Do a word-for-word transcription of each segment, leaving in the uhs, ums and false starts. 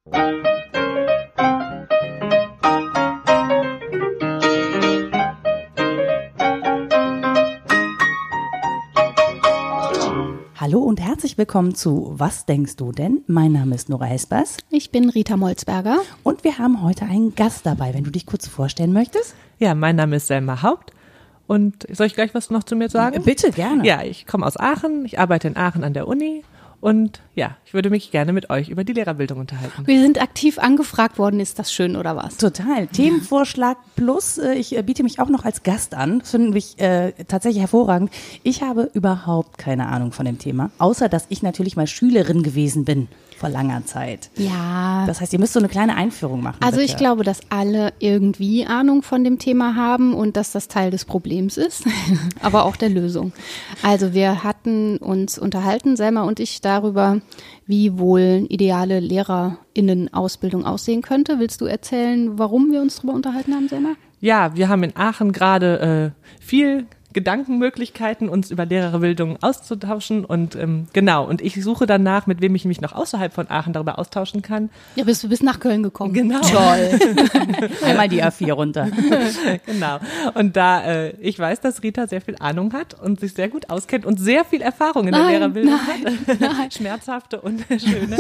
Hallo und herzlich willkommen zu Was denkst du denn? Mein Name ist Nora Hespers. Ich bin Rita Molzberger. Und wir haben heute einen Gast dabei, wenn du dich kurz vorstellen möchtest. Ja, mein Name ist Selma Haupt. Und soll ich gleich was noch zu mir sagen? Bitte, gerne. Ja, ich komme aus Aachen, ich arbeite in Aachen an der Uni und ja, ich würde mich gerne mit euch über die Lehrerbildung unterhalten. Wir sind aktiv angefragt worden, ist das schön oder was? Total. Themenvorschlag plus, äh, ich äh, biete mich auch noch als Gast an, das finde ich äh, tatsächlich hervorragend. Ich habe überhaupt keine Ahnung von dem Thema, außer dass ich natürlich mal Schülerin gewesen bin vor langer Zeit. Ja. Das heißt, ihr müsst so eine kleine Einführung machen. Also bitte. Ich glaube, dass alle irgendwie Ahnung von dem Thema haben und dass das Teil des Problems ist, aber auch der Lösung. Also wir hatten uns unterhalten, Selma und ich, darüber, wie wohl ideale LehrerInnen-Ausbildung aussehen könnte. Willst du erzählen, warum wir uns darüber unterhalten haben, Selma? Ja, wir haben in Aachen gerade äh, viel Gedankenmöglichkeiten, uns über Lehrerbildung auszutauschen und ähm, genau, und ich suche danach, mit wem ich mich noch außerhalb von Aachen darüber austauschen kann. Ja, bist du bis nach Köln gekommen. Genau. Toll. Einmal die A vier runter. Genau. Und da äh, ich weiß, dass Rita sehr viel Ahnung hat und sich sehr gut auskennt und sehr viel Erfahrung in der nein, Lehrerbildung nein, hat, nein. schmerzhafte und schöne,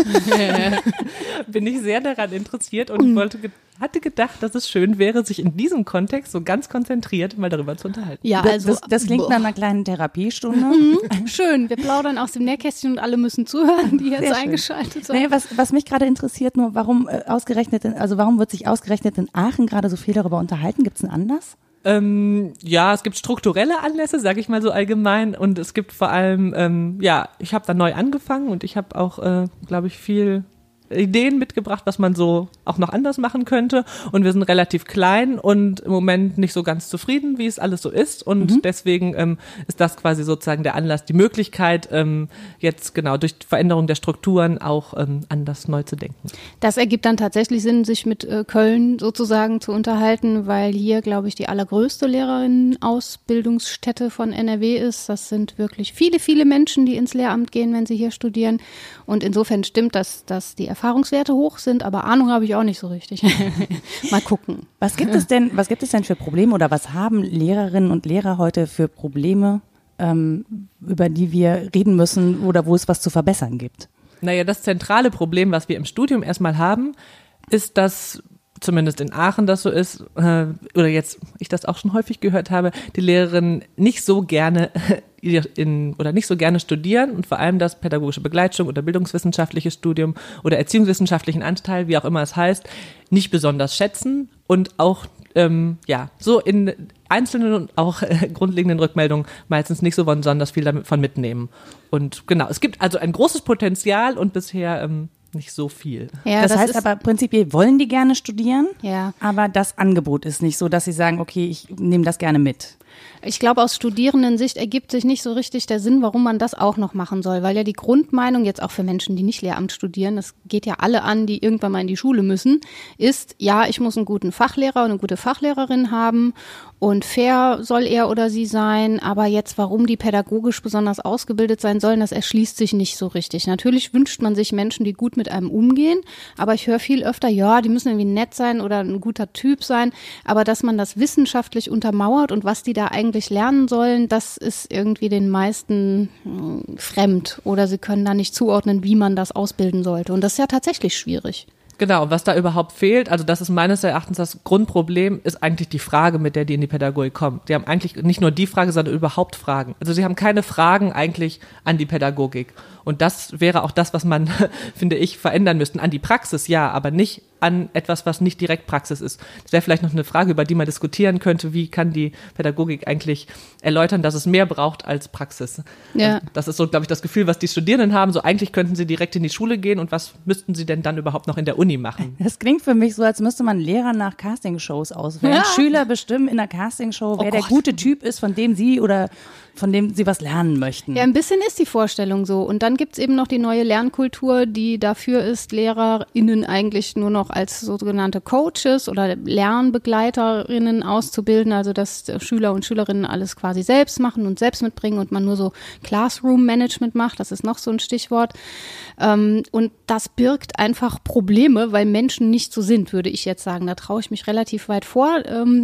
bin ich sehr daran interessiert und wollte ge- hatte gedacht, dass es schön wäre, sich in diesem Kontext so ganz konzentriert mal darüber zu unterhalten. Ja, also das, das klingt nach einer kleinen Therapiestunde. Mhm. Schön, wir plaudern aus dem Nähkästchen und alle müssen zuhören, die jetzt Sehr schön. eingeschaltet sind. Nee, was, was mich gerade interessiert, nur warum äh, ausgerechnet, in, also warum wird sich ausgerechnet in Aachen gerade so viel darüber unterhalten? Gibt es einen Anlass? Ähm, ja, es gibt strukturelle Anlässe, sage ich mal so allgemein, und es gibt vor allem, ähm, ja, ich habe da neu angefangen und ich habe auch, äh, glaube ich, viel Ideen mitgebracht, was man so auch noch anders machen könnte, und wir sind relativ klein und im Moment nicht so ganz zufrieden, wie es alles so ist, und mhm. deswegen ähm, ist das quasi sozusagen der Anlass, die Möglichkeit, ähm, jetzt genau durch die Veränderung der Strukturen auch ähm, anders neu zu denken. Das ergibt dann tatsächlich Sinn, sich mit äh, Köln sozusagen zu unterhalten, weil hier, glaube ich, die allergrößte Lehrerinnenausbildungsstätte von N R W ist. Das sind wirklich viele, viele Menschen, die ins Lehramt gehen, wenn sie hier studieren, und insofern stimmt das, dass die Erfahrungswerte hoch sind, aber Ahnung habe ich auch nicht so richtig. Mal gucken. Was gibt es denn, was gibt es denn für Probleme oder was haben Lehrerinnen und Lehrer heute für Probleme, ähm, über die wir reden müssen oder wo es was zu verbessern gibt? Naja, das zentrale Problem, was wir im Studium erstmal haben, ist, dass zumindest in Aachen das so ist, äh, oder jetzt ich das auch schon häufig gehört habe, die Lehrerinnen nicht so gerne in, oder nicht so gerne studieren und vor allem das pädagogische Begleitung oder bildungswissenschaftliche Studium oder erziehungswissenschaftlichen Anteil, wie auch immer es heißt, nicht besonders schätzen und auch ähm, ja so in einzelnen und auch äh, grundlegenden Rückmeldungen meistens nicht so besonders viel davon mitnehmen. Und genau, es gibt also ein großes Potenzial und bisher ähm, nicht so viel. Ja, das, das heißt aber prinzipiell wollen die gerne studieren, ja. aber das Angebot ist nicht so, dass sie sagen, okay, ich nehme das gerne mit. Ich glaube, aus Studierendensicht ergibt sich nicht so richtig der Sinn, warum man das auch noch machen soll, weil ja die Grundmeinung, jetzt auch für Menschen, die nicht Lehramt studieren, das geht ja alle an, die irgendwann mal in die Schule müssen, ist, ja, ich muss einen guten Fachlehrer und eine gute Fachlehrerin haben und fair soll er oder sie sein, aber jetzt, warum die pädagogisch besonders ausgebildet sein sollen, das erschließt sich nicht so richtig. Natürlich wünscht man sich Menschen, die gut mit einem umgehen, aber ich höre viel öfter, ja, die müssen irgendwie nett sein oder ein guter Typ sein, aber dass man das wissenschaftlich untermauert und was die da eigentlich lernen sollen, das ist irgendwie den meisten mh, fremd oder sie können da nicht zuordnen, wie man das ausbilden sollte, und das ist ja tatsächlich schwierig. Genau, was da überhaupt fehlt, also das ist meines Erachtens das Grundproblem, ist eigentlich die Frage, mit der die in die Pädagogik kommen. Die haben eigentlich nicht nur die Frage, sondern überhaupt Fragen. Also sie haben keine Fragen eigentlich an die Pädagogik. Und das wäre auch das, was man, finde ich, verändern müsste. An die Praxis, ja, aber nicht an etwas, was nicht direkt Praxis ist. Das wäre vielleicht noch eine Frage, über die man diskutieren könnte. Wie kann die Pädagogik eigentlich erläutern, dass es mehr braucht als Praxis? Ja. Das ist so, glaube ich, das Gefühl, was die Studierenden haben. So, eigentlich könnten sie direkt in die Schule gehen, und was müssten sie denn dann überhaupt noch in der Uni machen? Das klingt für mich so, als müsste man Lehrer nach Castingshows auswählen. Ja. Schüler bestimmen in der Castingshow, wer Oh der Gott. gute Typ ist, von dem sie oder von dem sie was lernen möchten. Ja, ein bisschen ist die Vorstellung so. Und dann gibt's eben noch die neue Lernkultur, die dafür ist, LehrerInnen eigentlich nur noch auch als sogenannte Coaches oder Lernbegleiterinnen auszubilden, also dass Schüler und Schülerinnen alles quasi selbst machen und selbst mitbringen und man nur so Classroom-Management macht, das ist noch so ein Stichwort. Und das birgt einfach Probleme, weil Menschen nicht so sind, würde ich jetzt sagen. Da traue ich mich relativ weit vor.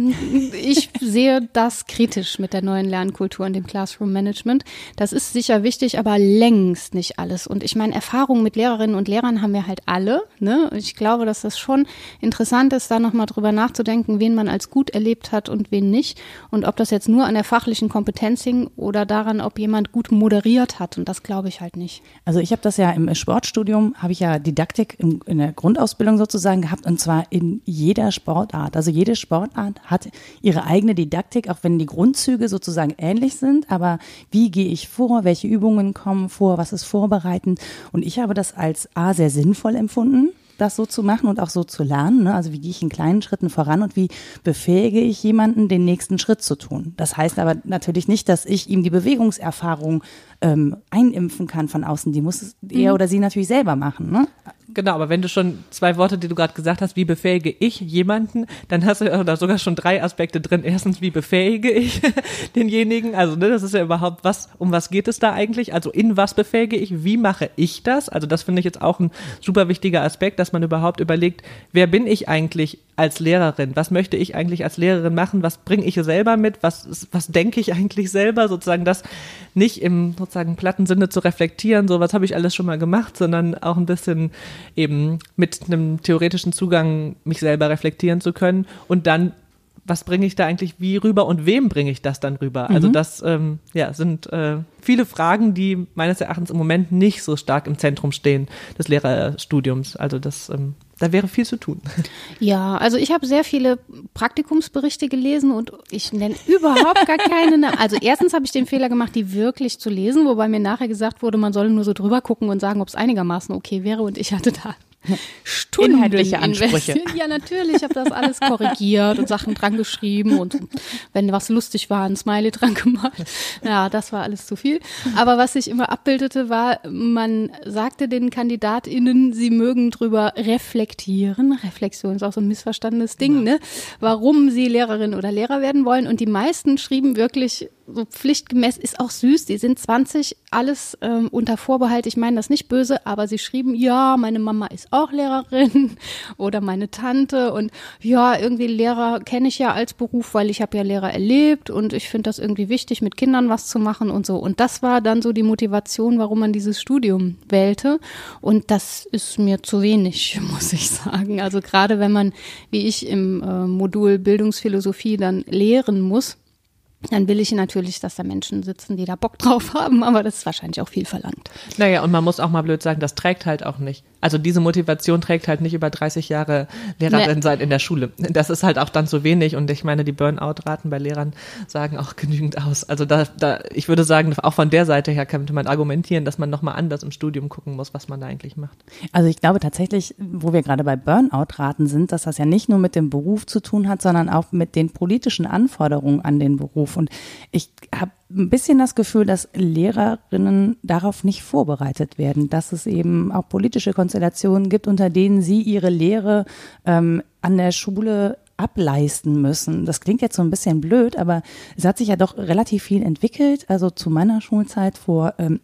Ich sehe das kritisch mit der neuen Lernkultur und dem Classroom-Management. Das ist sicher wichtig, aber längst nicht alles. Und ich meine, Erfahrungen mit Lehrerinnen und Lehrern haben wir halt alle. Ne? Ich glaube, dass das schon interessant ist, da nochmal drüber nachzudenken, wen man als gut erlebt hat und wen nicht. Und ob das jetzt nur an der fachlichen Kompetenz hing oder daran, ob jemand gut moderiert hat. Und das glaube ich halt nicht. Also ich habe das ja im Sportstudium, habe ich ja Didaktik in, in der Grundausbildung sozusagen gehabt und zwar in jeder Sportart. Also jede Sportart hat ihre eigene Didaktik, auch wenn die Grundzüge sozusagen ähnlich sind. Aber wie gehe ich vor, welche Übungen kommen vor, was ist vorbereitend? Und ich habe das als A sehr sinnvoll empfunden, das so zu machen und auch so zu lernen. Ne? Also wie gehe ich in kleinen Schritten voran und wie befähige ich jemanden, den nächsten Schritt zu tun. Das heißt aber natürlich nicht, dass ich ihm die Bewegungserfahrung ähm, einimpfen kann von außen. Die muss er mhm. oder sie natürlich selber machen. Ne? Genau, aber wenn du schon zwei Worte, die du gerade gesagt hast, wie befähige ich jemanden, dann hast du da sogar schon drei Aspekte drin. Erstens, wie befähige ich denjenigen? Also ne, das ist ja überhaupt was, um was geht es da eigentlich? Also in was befähige ich? Wie mache ich das? Also das finde ich jetzt auch ein super wichtiger Aspekt, dass man überhaupt überlegt, wer bin ich eigentlich als Lehrerin? Was möchte ich eigentlich als Lehrerin machen? Was bringe ich selber mit? Was, was denke ich eigentlich selber? Sozusagen das nicht im sozusagen platten Sinne zu reflektieren, so was habe ich alles schon mal gemacht, sondern auch ein bisschen eben mit einem theoretischen Zugang mich selber reflektieren zu können und dann, was bringe ich da eigentlich wie rüber und wem bringe ich das dann rüber? Mhm. Also das ähm, ja, sind äh, viele Fragen, die meines Erachtens im Moment nicht so stark im Zentrum stehen des Lehrerstudiums. Also das ähm, da wäre viel zu tun. Ja, also ich habe sehr viele Praktikumsberichte gelesen und ich nenne überhaupt gar keine Namen. Also erstens habe ich den Fehler gemacht, die wirklich zu lesen, wobei mir nachher gesagt wurde, man solle nur so drüber gucken und sagen, ob es einigermaßen okay wäre und ich hatte da Stunden inhaltliche Ansprüche. Investiert. Ja, natürlich, ich habe das alles korrigiert und Sachen dran geschrieben und wenn was lustig war, ein Smiley dran gemacht. Ja, das war alles zu viel. Aber was sich immer abbildete, war, man sagte den KandidatInnen, sie mögen drüber reflektieren. Reflexion ist auch so ein missverstandenes Ding, ne? Warum sie Lehrerin oder Lehrer werden wollen. Und die meisten schrieben wirklich so pflichtgemäß, ist auch süß, die sind zwanzig, alles ähm, unter Vorbehalt, ich meine das nicht böse, aber sie schrieben, ja, meine Mama ist auch Lehrerin oder meine Tante und ja, irgendwie Lehrer kenne ich ja als Beruf, weil ich habe ja Lehrer erlebt und ich finde das irgendwie wichtig, mit Kindern was zu machen und so. Und das war dann so die Motivation, warum man dieses Studium wählte und das ist mir zu wenig, muss ich sagen. Also gerade wenn man, wie ich im äh, Modul Bildungsphilosophie dann lehren muss, dann will ich natürlich, dass da Menschen sitzen, die da Bock drauf haben, aber das ist wahrscheinlich auch viel verlangt. Naja, und man muss auch mal blöd sagen, das trägt halt auch nicht. Also diese Motivation trägt halt nicht über dreißig Jahre Lehrerin sein in der Schule. Das ist halt auch dann zu wenig und ich meine, die Burnout-Raten bei Lehrern sagen auch genügend aus. Also da, da, ich würde sagen, auch von der Seite her könnte man argumentieren, dass man nochmal anders im Studium gucken muss, was man da eigentlich macht. Also ich glaube tatsächlich, wo wir gerade bei Burnout-Raten sind, dass das ja nicht nur mit dem Beruf zu tun hat, sondern auch mit den politischen Anforderungen an den Beruf. Und ich habe ein bisschen das Gefühl, dass Lehrerinnen darauf nicht vorbereitet werden, dass es eben auch politische Konstellationen gibt, unter denen sie ihre Lehre ähm, an der Schule ableisten müssen. Das klingt jetzt so ein bisschen blöd, aber es hat sich ja doch relativ viel entwickelt. Also zu meiner Schulzeit vor ähm,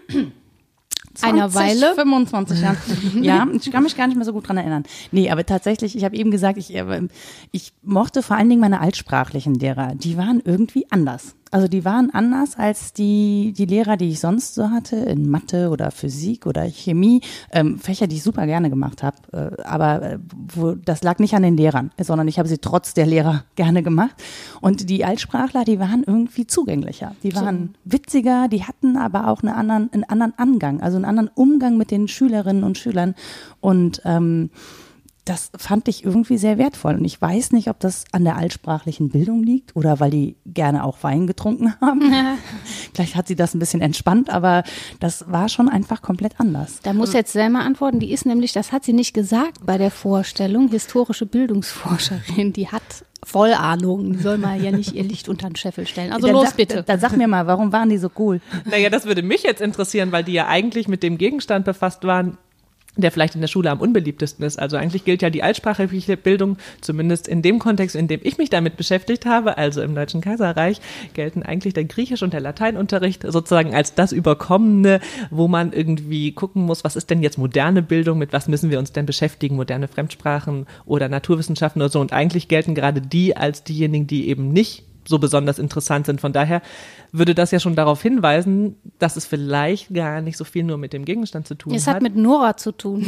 einer Weile. fünfundzwanzig Jahren. Ja, ich kann mich gar nicht mehr so gut dran erinnern. Nee, aber tatsächlich, ich habe eben gesagt, ich, ich mochte vor allen Dingen meine altsprachlichen Lehrer. Die waren irgendwie anders. Also die waren anders als die die Lehrer, die ich sonst so hatte, in Mathe oder Physik oder Chemie, ähm, Fächer, die ich super gerne gemacht habe. Äh, aber äh, wo, das lag nicht an den Lehrern, sondern ich habe sie trotz der Lehrer gerne gemacht. Und die Altsprachler, die waren irgendwie zugänglicher. Die waren so witziger, die hatten aber auch eine anderen, einen anderen Angang, also einen anderen Umgang mit den Schülerinnen und Schülern. Und ähm, das fand ich irgendwie sehr wertvoll. Und ich weiß nicht, ob das an der altsprachlichen Bildung liegt oder weil die gerne auch Wein getrunken haben. Ja. Vielleicht hat sie das ein bisschen entspannt, aber das war schon einfach komplett anders. Da muss jetzt Selma antworten. Die ist nämlich, das hat sie nicht gesagt bei der Vorstellung, historische Bildungsforscherin. Die hat voll Ahnung. Die soll mal ja nicht ihr Licht unter den Scheffel stellen. Also dann los sag, bitte. Dann sag mir mal, warum waren die so cool? Naja, das würde mich jetzt interessieren, weil die ja eigentlich mit dem Gegenstand befasst waren, der vielleicht in der Schule am unbeliebtesten ist. Also eigentlich gilt ja die altsprachliche Bildung, zumindest in dem Kontext, in dem ich mich damit beschäftigt habe, also im Deutschen Kaiserreich, gelten eigentlich der Griechisch- und der Lateinunterricht sozusagen als das Überkommene, wo man irgendwie gucken muss, was ist denn jetzt moderne Bildung, mit was müssen wir uns denn beschäftigen, moderne Fremdsprachen oder Naturwissenschaften oder so. Und eigentlich gelten gerade die als diejenigen, die eben nicht so besonders interessant sind. Von daher würde das ja schon darauf hinweisen, dass es vielleicht gar nicht so viel nur mit dem Gegenstand zu tun hat. Es hat mit Nora zu tun.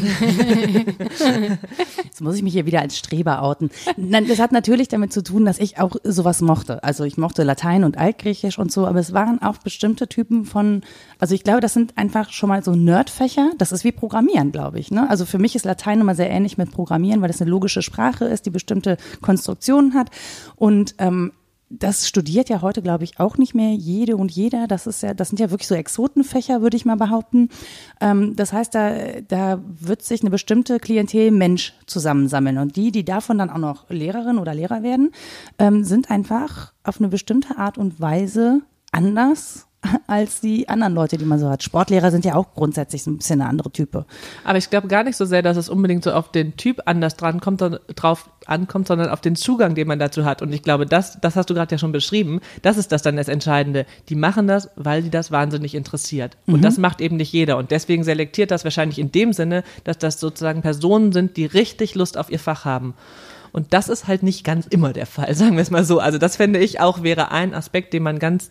Jetzt muss ich mich hier wieder als Streber outen. Nein, das hat natürlich damit zu tun, dass ich auch sowas mochte. Also ich mochte Latein und Altgriechisch und so, aber es waren auch bestimmte Typen von, also ich glaube, das sind einfach schon mal so Nerdfächer. Das ist wie Programmieren, glaube ich. Ne? Also für mich ist Latein immer sehr ähnlich mit Programmieren, weil das eine logische Sprache ist, die bestimmte Konstruktionen hat. Und ähm, das studiert ja heute, glaube ich, auch nicht mehr jede und jeder. Das ist ja, das sind ja wirklich so Exotenfächer, würde ich mal behaupten. Ähm, das heißt, da, da wird sich eine bestimmte Klientel Mensch zusammensammeln. Und die, die davon dann auch noch Lehrerin oder Lehrer werden, ähm, sind einfach auf eine bestimmte Art und Weise anders als die anderen Leute, die man so hat. Sportlehrer sind ja auch grundsätzlich so ein bisschen eine andere Type. Aber ich glaube gar nicht so sehr, dass es unbedingt so auf den Typ anders dran kommt, drauf ankommt, sondern auf den Zugang, den man dazu hat. Und ich glaube, das, das hast du gerade ja schon beschrieben, das ist das dann das Entscheidende. Die machen das, weil die das wahnsinnig interessiert. Und mhm. das macht eben nicht jeder. Und deswegen selektiert das wahrscheinlich in dem Sinne, dass das sozusagen Personen sind, die richtig Lust auf ihr Fach haben. Und das ist halt nicht ganz immer der Fall, sagen wir es mal so. Also das fände ich auch, wäre ein Aspekt, den man ganz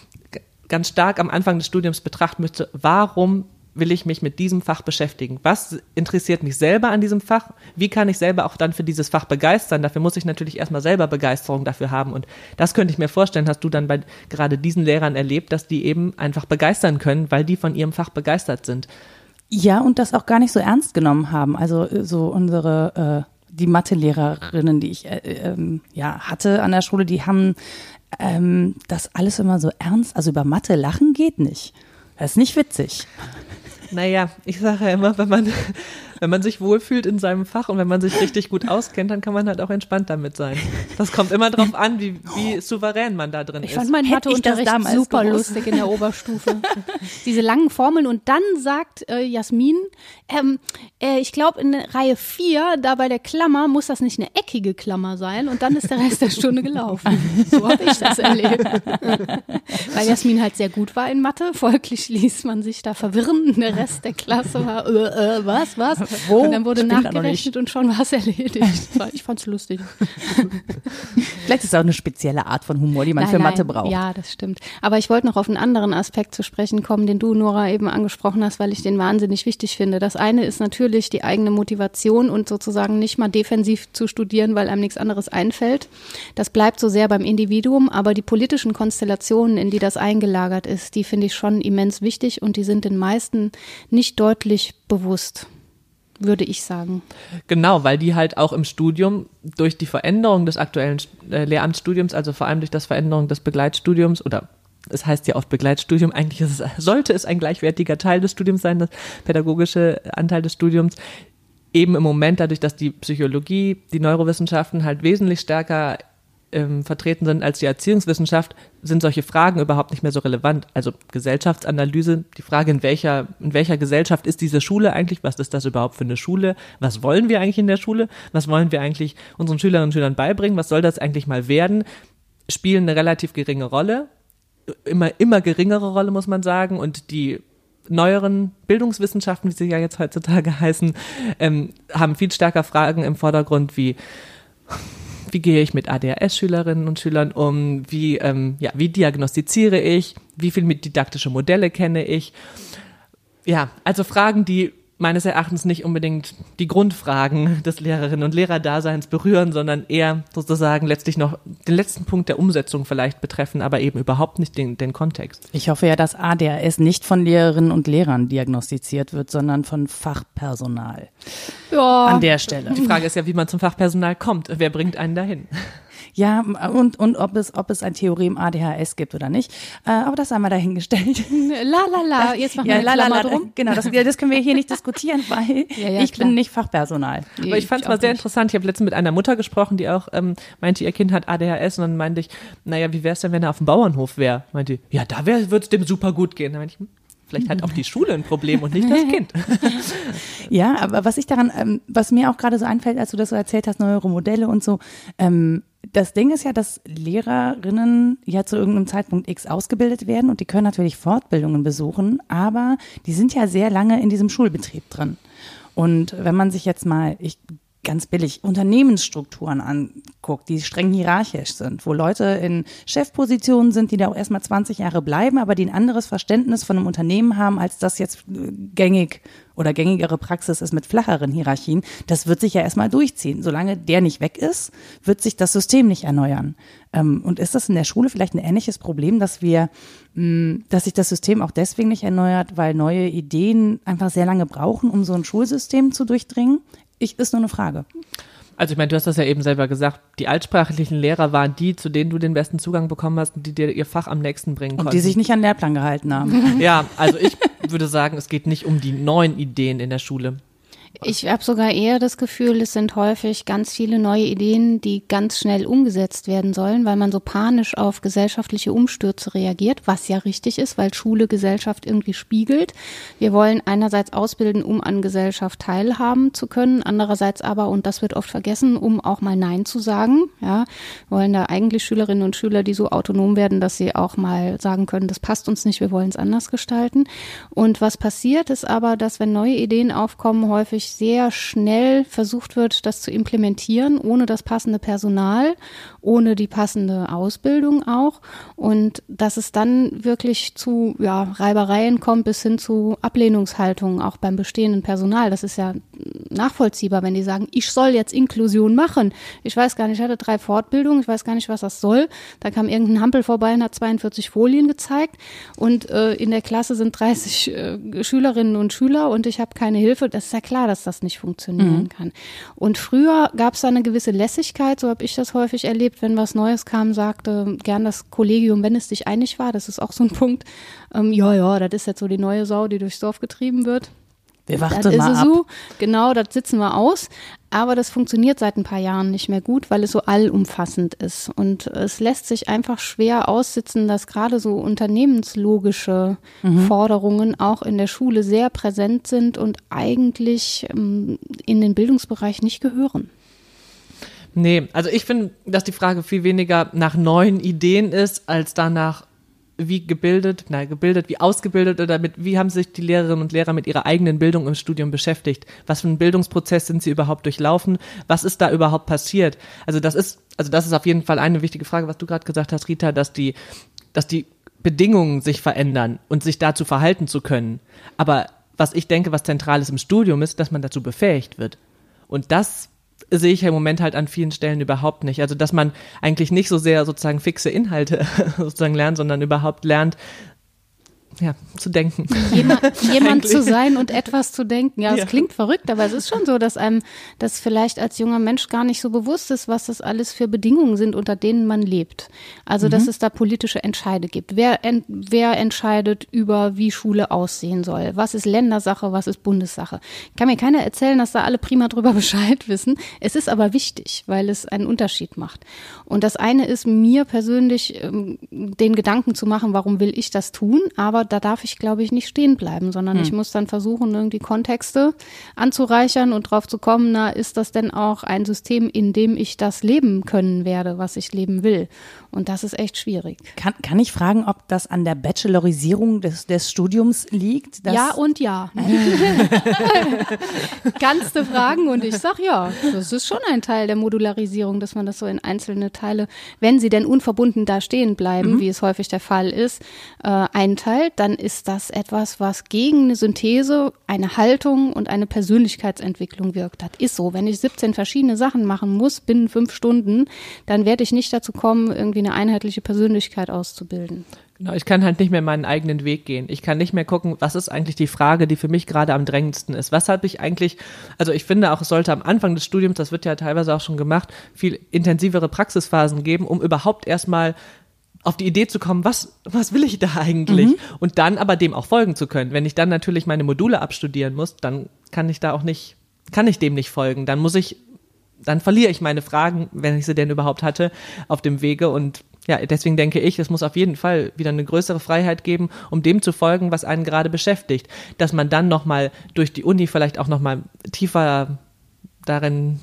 ganz stark am Anfang des Studiums betrachten müsste, warum will ich mich mit diesem Fach beschäftigen? Was interessiert mich selber an diesem Fach? Wie kann ich selber auch dann für dieses Fach begeistern? Dafür muss ich natürlich erstmal selber Begeisterung dafür haben. Und das könnte ich mir vorstellen, hast du dann bei gerade diesen Lehrern erlebt, dass die eben einfach begeistern können, weil die von ihrem Fach begeistert sind. Ja, und das auch gar nicht so ernst genommen haben. Also so unsere, äh, die Mathelehrerinnen, die ich äh, äh, ja, hatte an der Schule, die haben Ähm, das alles immer so ernst, also über Mathe lachen geht nicht. Das ist nicht witzig. Naja, ich sage ja immer, wenn man, wenn man sich wohlfühlt in seinem Fach und wenn man sich richtig gut auskennt, dann kann man halt auch entspannt damit sein. Das kommt immer drauf an, wie, wie souverän man da drin ist. Ich fand meinen Matheunterricht super gewusst. lustig in der Oberstufe. Diese langen Formeln und dann sagt äh, Jasmin, ähm, äh, ich glaube in Reihe vier, da bei der Klammer, muss das nicht eine eckige Klammer sein und dann ist der Rest der Stunde gelaufen. So habe ich das erlebt. Weil Jasmin halt sehr gut war in Mathe, folglich ließ man sich da verwirren. Der Rest der Klasse war, äh, äh, was, was? Wo? Und dann wurde Stimmt nachgerechnet und schon war es erledigt. Ich fand es lustig. Vielleicht ist es auch eine spezielle Art von Humor, die man nein, für nein. Mathe braucht. Ja, das stimmt. Aber ich wollte noch auf einen anderen Aspekt zu sprechen kommen, den du, Nora, eben angesprochen hast, weil ich den wahnsinnig wichtig finde. Das eine ist natürlich die eigene Motivation und sozusagen nicht mal defensiv zu studieren, weil einem nichts anderes einfällt. Das bleibt so sehr beim Individuum, aber die politischen Konstellationen, in die das eingelagert ist, die finde ich schon immens wichtig und die sind den meisten nicht deutlich bewusst, würde ich sagen. Genau, weil die halt auch im Studium durch die Veränderung des aktuellen äh, Lehramtsstudiums, also vor allem durch das Veränderung des Begleitstudiums oder es heißt ja oft Begleitstudium, eigentlich ist es, sollte es ein gleichwertiger Teil des Studiums sein, das pädagogische Anteil des Studiums, eben im Moment dadurch, dass die Psychologie, die Neurowissenschaften halt wesentlich stärker ähm, vertreten sind als die Erziehungswissenschaft, sind solche Fragen überhaupt nicht mehr so relevant. Also Gesellschaftsanalyse, die Frage, in welcher, in welcher Gesellschaft ist diese Schule eigentlich, was ist das überhaupt für eine Schule, was wollen wir eigentlich in der Schule, was wollen wir eigentlich unseren Schülerinnen und Schülern beibringen, was soll das eigentlich mal werden, spielen eine relativ geringe Rolle, immer, immer geringere Rolle, muss man sagen, und die neueren Bildungswissenschaften, wie sie ja jetzt heutzutage heißen, ähm, haben viel stärker Fragen im Vordergrund wie Wie gehe ich mit A D H S-Schülerinnen und Schülern um? Wie, ähm, ja, wie diagnostiziere ich? Wie viel mit didaktische Modelle kenne ich? Ja, also Fragen, die meines Erachtens nicht unbedingt die Grundfragen des Lehrerinnen- und Lehrerdaseins berühren, sondern eher sozusagen letztlich noch den letzten Punkt der Umsetzung vielleicht betreffen, aber eben überhaupt nicht den, den Kontext. Ich hoffe ja, dass A D H S nicht von Lehrerinnen und Lehrern diagnostiziert wird, sondern von Fachpersonal. Ja. An der Stelle. Die Frage ist ja, wie man zum Fachpersonal kommt. Wer bringt einen dahin? Ja, und, und ob es, ob es ein Theorem A D H S gibt oder nicht. Äh, aber das haben wir dahingestellt. La, la, la. Jetzt machen wir ja, eine la, Klammer la, la, drum. Genau, das, das können wir hier nicht diskutieren, weil ja, ja, ich klar. bin nicht Fachpersonal. Nee, Aber ich fand es mal sehr nicht. interessant. Ich habe letztens mit einer Mutter gesprochen, die auch ähm, meinte, ihr Kind hat A D H S. Und dann meinte ich, naja, wie wäre es denn, wenn er auf dem Bauernhof wäre? Meinte die, ja, da würde es dem super gut gehen. Dann meinte ich, Vielleicht hat auch die Schule ein Problem und nicht das Kind. Ja, aber was ich daran, ähm, was mir auch gerade so einfällt, als du das so erzählt hast, neuere Modelle und so, ähm, das Ding ist ja, dass Lehrerinnen ja zu irgendeinem Zeitpunkt X ausgebildet werden und die können natürlich Fortbildungen besuchen, aber die sind ja sehr lange in diesem Schulbetrieb drin. Und wenn man sich jetzt mal, ich ganz billig, Unternehmensstrukturen anguckt, die streng hierarchisch sind, wo Leute in Chefpositionen sind, die da auch erstmal zwanzig Jahre bleiben, aber die ein anderes Verständnis von einem Unternehmen haben, als das jetzt gängig oder gängigere Praxis ist mit flacheren Hierarchien, das wird sich ja erstmal durchziehen. Solange der nicht weg ist, wird sich das System nicht erneuern. Und ist das in der Schule vielleicht ein ähnliches Problem, dass wir, dass sich das System auch deswegen nicht erneuert, weil neue Ideen einfach sehr lange brauchen, um so ein Schulsystem zu durchdringen? Ich, ist nur eine Frage. Also ich meine, du hast das ja eben selber gesagt, die altsprachlichen Lehrer waren die, zu denen du den besten Zugang bekommen hast und die dir ihr Fach am nächsten bringen konnten. Und die sich nicht an den Lehrplan gehalten haben. Ja, also ich würde sagen, es geht nicht um die neuen Ideen in der Schule. Ich habe sogar eher das Gefühl, es sind häufig ganz viele neue Ideen, die ganz schnell umgesetzt werden sollen, weil man so panisch auf gesellschaftliche Umstürze reagiert, was ja richtig ist, weil Schule Gesellschaft irgendwie spiegelt. Wir wollen einerseits ausbilden, um an Gesellschaft teilhaben zu können, andererseits aber, und das wird oft vergessen, um auch mal Nein zu sagen. Ja, wir wollen da eigentlich Schülerinnen und Schüler, die so autonom werden, dass sie auch mal sagen können, das passt uns nicht, wir wollen es anders gestalten. Und was passiert ist aber, dass wenn neue Ideen aufkommen, häufig sehr schnell versucht wird, das zu implementieren, ohne das passende Personal, ohne die passende Ausbildung auch. Und dass es dann wirklich zu ja, Reibereien kommt, bis hin zu Ablehnungshaltungen, auch beim bestehenden Personal. Das ist ja nachvollziehbar, wenn die sagen, ich soll jetzt Inklusion machen. Ich weiß gar nicht, ich hatte drei Fortbildungen, ich weiß gar nicht, was das soll. Da kam irgendein Hampel vorbei und hat zweiundvierzig Folien gezeigt. Und äh, in der Klasse sind dreißig äh, Schülerinnen und Schüler und ich habe keine Hilfe. Das ist ja klar, dass das nicht funktionieren mhm. kann. Und früher gab es da eine gewisse Lässigkeit, so habe ich das häufig erlebt, wenn was Neues kam, sagte gern das Kollegium, wenn es dich einig war, das ist auch so ein Punkt, ähm, ja, ja, das ist jetzt so die neue Sau, die durchs Dorf getrieben wird. Wir warten mal ab. So. Genau, das sitzen wir aus. Aber das funktioniert seit ein paar Jahren nicht mehr gut, weil es so allumfassend ist. Und es lässt sich einfach schwer aussitzen, dass gerade so unternehmenslogische mhm. Forderungen auch in der Schule sehr präsent sind und eigentlich ähm, in den Bildungsbereich nicht gehören. Nee, also ich finde, dass die Frage viel weniger nach neuen Ideen ist, als danach, wie gebildet, nein, gebildet, wie ausgebildet oder mit, wie haben sich die Lehrerinnen und Lehrer mit ihrer eigenen Bildung im Studium beschäftigt? Was für einen Bildungsprozess sind sie überhaupt durchlaufen? Was ist da überhaupt passiert? Also das ist, also das ist auf jeden Fall eine wichtige Frage, was du gerade gesagt hast, Rita, dass die, dass die Bedingungen sich verändern und sich dazu verhalten zu können. Aber was ich denke, was zentral ist im Studium, ist, dass man dazu befähigt wird. Und das sehe ich ja im Moment halt an vielen Stellen überhaupt nicht. Also, dass man eigentlich nicht so sehr sozusagen fixe Inhalte sozusagen lernt, sondern überhaupt lernt, ja, zu denken. Jemand, jemand zu sein und etwas zu denken. Ja, das ja. klingt verrückt, aber es ist schon so, dass einem das vielleicht als junger Mensch gar nicht so bewusst ist, was das alles für Bedingungen sind, unter denen man lebt. Also, mhm. dass es da politische Entscheide gibt. Wer, ent, wer entscheidet über, wie Schule aussehen soll? Was ist Ländersache, was ist Bundessache? Kann mir keiner erzählen, dass da alle prima drüber Bescheid wissen. Es ist aber wichtig, weil es einen Unterschied macht. Und das eine ist, mir persönlich ähm, den Gedanken zu machen, warum will ich das tun? Aber da darf ich, glaube ich, nicht stehen bleiben, sondern hm. ich muss dann versuchen, irgendwie Kontexte anzureichern und drauf zu kommen, na, ist das denn auch ein System, in dem ich das leben können werde, was ich leben will? Und das ist echt schwierig. Kann, kann ich fragen, ob das an der Bachelorisierung des, des Studiums liegt? Ja und ja. Kannst du fragen und ich sag ja, das ist schon ein Teil der Modularisierung, dass man das so in einzelne Teile, wenn sie denn unverbunden da stehen bleiben, mhm. wie es häufig der Fall ist, äh, einteilt, dann ist das etwas, was gegen eine Synthese, eine Haltung und eine Persönlichkeitsentwicklung wirkt. Das ist so. Wenn ich siebzehn verschiedene Sachen machen muss binnen fünf Stunden, dann werde ich nicht dazu kommen, irgendwie eine einheitliche Persönlichkeit auszubilden. Genau, ich kann halt nicht mehr meinen eigenen Weg gehen. Ich kann nicht mehr gucken, was ist eigentlich die Frage, die für mich gerade am drängendsten ist. Was habe ich eigentlich, also ich finde auch, es sollte am Anfang des Studiums, das wird ja teilweise auch schon gemacht, viel intensivere Praxisphasen geben, um überhaupt erstmal auf die Idee zu kommen, was, was will ich da eigentlich? Mhm. Und dann aber dem auch folgen zu können. Wenn ich dann natürlich meine Module abstudieren muss, dann kann ich da auch nicht, kann ich dem nicht folgen. Dann muss ich, dann verliere ich meine Fragen, wenn ich sie denn überhaupt hatte, auf dem Wege und ja, deswegen denke ich, es muss auf jeden Fall wieder eine größere Freiheit geben, um dem zu folgen, was einen gerade beschäftigt. Dass man dann nochmal durch die Uni vielleicht auch nochmal tiefer darin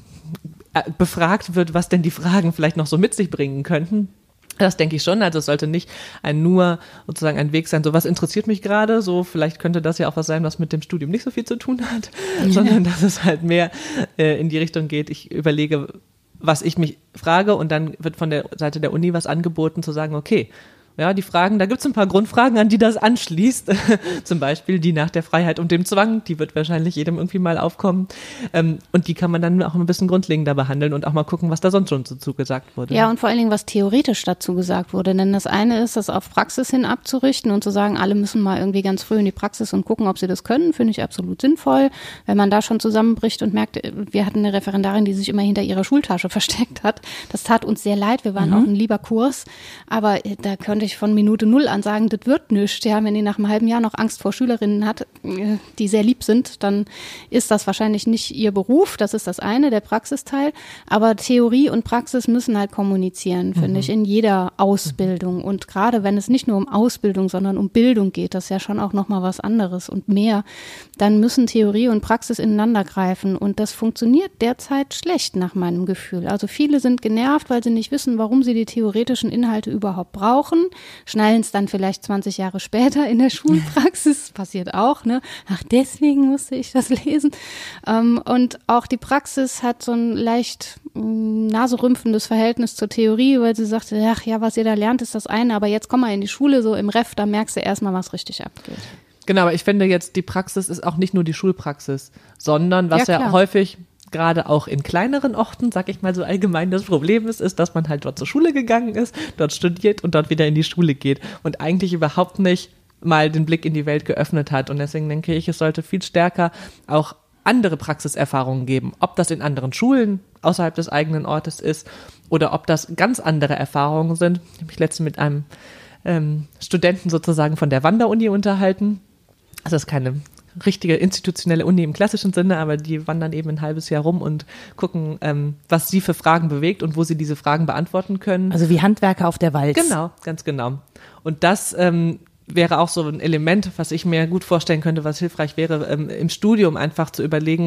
befragt wird, was denn die Fragen vielleicht noch so mit sich bringen könnten. Das denke ich schon, also es sollte nicht ein nur sozusagen ein Weg sein, so was interessiert mich gerade, so vielleicht könnte das ja auch was sein, was mit dem Studium nicht so viel zu tun hat, ja. sondern dass es halt mehr äh, in die Richtung geht, ich überlege, was ich mich frage und dann wird von der Seite der Uni was angeboten, zu sagen, okay, ja, die Fragen, da gibt es ein paar Grundfragen, an die das anschließt. Zum Beispiel die nach der Freiheit und dem Zwang, die wird wahrscheinlich jedem irgendwie mal aufkommen. Ähm, und die kann man dann auch ein bisschen grundlegender behandeln und auch mal gucken, was da sonst schon dazu gesagt wurde. Ja, und vor allen Dingen, was theoretisch dazu gesagt wurde. Denn das eine ist, das auf Praxis hin abzurichten und zu sagen, alle müssen mal irgendwie ganz früh in die Praxis und gucken, ob sie das können, finde ich absolut sinnvoll. Wenn man da schon zusammenbricht und merkt, wir hatten eine Referendarin, die sich immer hinter ihrer Schultasche versteckt hat. Das tat uns sehr leid, wir waren mhm. auch ein lieber Kurs. Aber da könnte ich von Minute null an sagen, das wird nichts. Ja, wenn die nach einem halben Jahr noch Angst vor Schülerinnen hat, die sehr lieb sind, dann ist das wahrscheinlich nicht ihr Beruf. Das ist das eine, der Praxisteil. Aber Theorie und Praxis müssen halt kommunizieren, finde mhm. ich, in jeder Ausbildung. Und gerade wenn es nicht nur um Ausbildung, sondern um Bildung geht, das ist ja schon auch nochmal was anderes und mehr, dann müssen Theorie und Praxis ineinander greifen. Und das funktioniert derzeit schlecht nach meinem Gefühl. Also viele sind genervt, weil sie nicht wissen, warum sie die theoretischen Inhalte überhaupt brauchen. Schnallen es dann vielleicht zwanzig Jahre später in der Schulpraxis, passiert auch, ne? Ach, deswegen musste ich das lesen. Ähm, und auch die Praxis hat so ein leicht mh, naserümpfendes Verhältnis zur Theorie, weil sie sagte, ach ja, was ihr da lernt, ist das eine, aber jetzt komm mal in die Schule, so im Ref, da merkst du erstmal, was richtig abgeht. Genau, aber ich finde jetzt, die Praxis ist auch nicht nur die Schulpraxis, sondern was ja, ja häufig gerade auch in kleineren Orten, sag ich mal so allgemein, das Problem ist, ist, dass man halt dort zur Schule gegangen ist, dort studiert und dort wieder in die Schule geht und eigentlich überhaupt nicht mal den Blick in die Welt geöffnet hat. Und deswegen denke ich, es sollte viel stärker auch andere Praxiserfahrungen geben, ob das in anderen Schulen außerhalb des eigenen Ortes ist oder ob das ganz andere Erfahrungen sind. Ich habe mich letztens mit einem ähm, Studenten sozusagen von der Wanderuni unterhalten. Das ist keine richtige institutionelle Uni im klassischen Sinne, aber die wandern eben ein halbes Jahr rum und gucken, ähm, was sie für Fragen bewegt und wo sie diese Fragen beantworten können. Also wie Handwerker auf der Walz. Genau, ganz genau. Und das ähm, wäre auch so ein Element, was ich mir gut vorstellen könnte, was hilfreich wäre, ähm, im Studium einfach zu überlegen,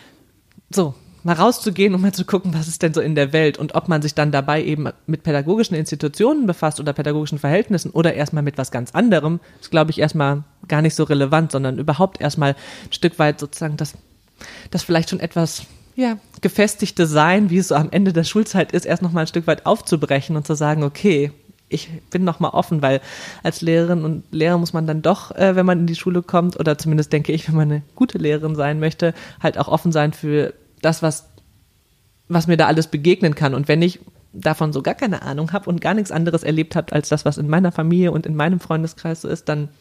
so, mal rauszugehen und mal zu gucken, was ist denn so in der Welt und ob man sich dann dabei eben mit pädagogischen Institutionen befasst oder pädagogischen Verhältnissen oder erstmal mit was ganz anderem, ist, glaube ich, erstmal gar nicht so relevant, sondern überhaupt erstmal ein Stück weit sozusagen das, das vielleicht schon etwas, ja, gefestigte Sein, wie es so am Ende der Schulzeit ist, erst nochmal ein Stück weit aufzubrechen und zu sagen, okay, ich bin nochmal offen, weil als Lehrerin und Lehrer muss man dann doch, äh, wenn man in die Schule kommt, oder zumindest denke ich, wenn man eine gute Lehrerin sein möchte, halt auch offen sein für das, was, was mir da alles begegnen kann. Und wenn ich davon so gar keine Ahnung habe und gar nichts anderes erlebt habe, als das, was in meiner Familie und in meinem Freundeskreis so ist, dann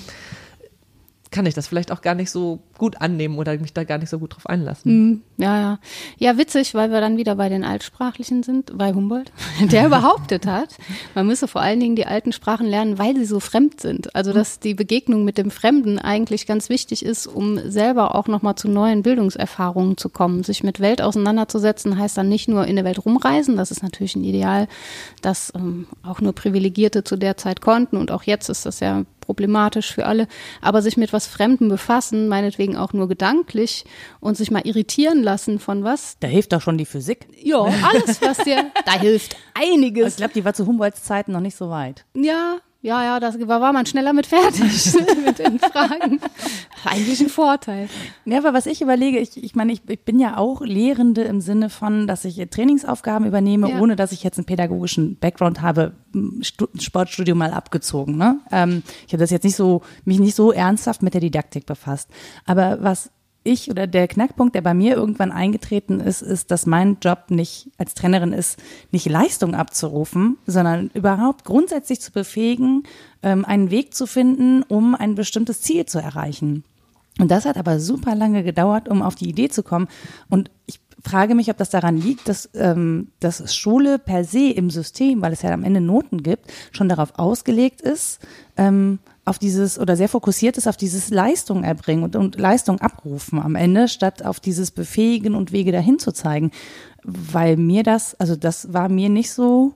kann ich das vielleicht auch gar nicht so gut annehmen oder mich da gar nicht so gut drauf einlassen. Ja, ja. Ja, witzig, weil wir dann wieder bei den Altsprachlichen sind, bei Humboldt, der behauptet hat, man müsse vor allen Dingen die alten Sprachen lernen, weil sie so fremd sind. Also, dass die Begegnung mit dem Fremden eigentlich ganz wichtig ist, um selber auch nochmal zu neuen Bildungserfahrungen zu kommen. Sich mit Welt auseinanderzusetzen, heißt dann nicht nur in der Welt rumreisen, das ist natürlich ein Ideal, das ähm, auch nur Privilegierte zu der Zeit konnten und auch jetzt ist das ja problematisch für alle, aber sich mit was Fremdem befassen, meinetwegen auch nur gedanklich und sich mal irritieren lassen von was. Da hilft doch schon die Physik. Ja, alles, was dir, da hilft einiges. Ich glaube, die war zu Humboldts Zeiten noch nicht so weit. Ja, ja, ja, da war, war man schneller mit fertig mit den Fragen. Eigentlich ein Vorteil. Ja, aber was ich überlege, ich, ich meine, ich, ich bin ja auch Lehrende im Sinne von, dass ich Trainingsaufgaben übernehme, ja. ohne dass ich jetzt einen pädagogischen Background habe, Sportstudium mal abgezogen. Ne? Ähm, ich habe das jetzt nicht so, mich nicht so ernsthaft mit der Didaktik befasst. Aber was ich oder der Knackpunkt, der bei mir irgendwann eingetreten ist, ist, dass mein Job nicht als Trainerin ist, nicht Leistung abzurufen, sondern überhaupt grundsätzlich zu befähigen, ähm, einen Weg zu finden, um ein bestimmtes Ziel zu erreichen. Und das hat aber super lange gedauert, um auf die Idee zu kommen. Und ich frage mich, ob das daran liegt, dass, ähm, dass Schule per se im System, weil es ja am Ende Noten gibt, schon darauf ausgelegt ist, ähm, auf dieses oder sehr fokussiert ist auf dieses Leistung erbringen und, und Leistung abrufen am Ende, statt auf dieses Befähigen und Wege dahin zu zeigen. Weil mir das, also das war mir nicht so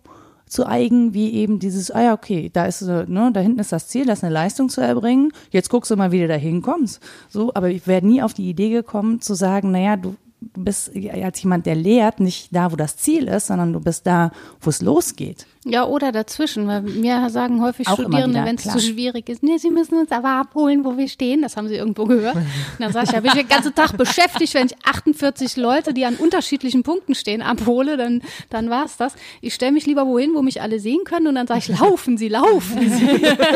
zu eigen, wie eben dieses, ah ja, okay, da ist, ne, da hinten ist das Ziel, das ist eine Leistung zu erbringen, jetzt guckst du mal, wie du da hinkommst. So, aber ich wäre nie auf die Idee gekommen, zu sagen, naja, du Du bist als jemand, der lehrt, nicht da, wo das Ziel ist, sondern du bist da, wo es losgeht. Ja, oder dazwischen, weil mir sagen häufig Auch Studierende, wenn es zu schwierig ist, nee, sie müssen uns aber abholen, wo wir stehen. Das haben sie irgendwo gehört. Und dann sage ich, ja, bin ich den ganzen Tag beschäftigt, wenn ich achtundvierzig Leute, die an unterschiedlichen Punkten stehen, abhole, dann, dann war es das. Ich stelle mich lieber wohin, wo mich alle sehen können und dann sage ich, laufen Sie, laufen Sie.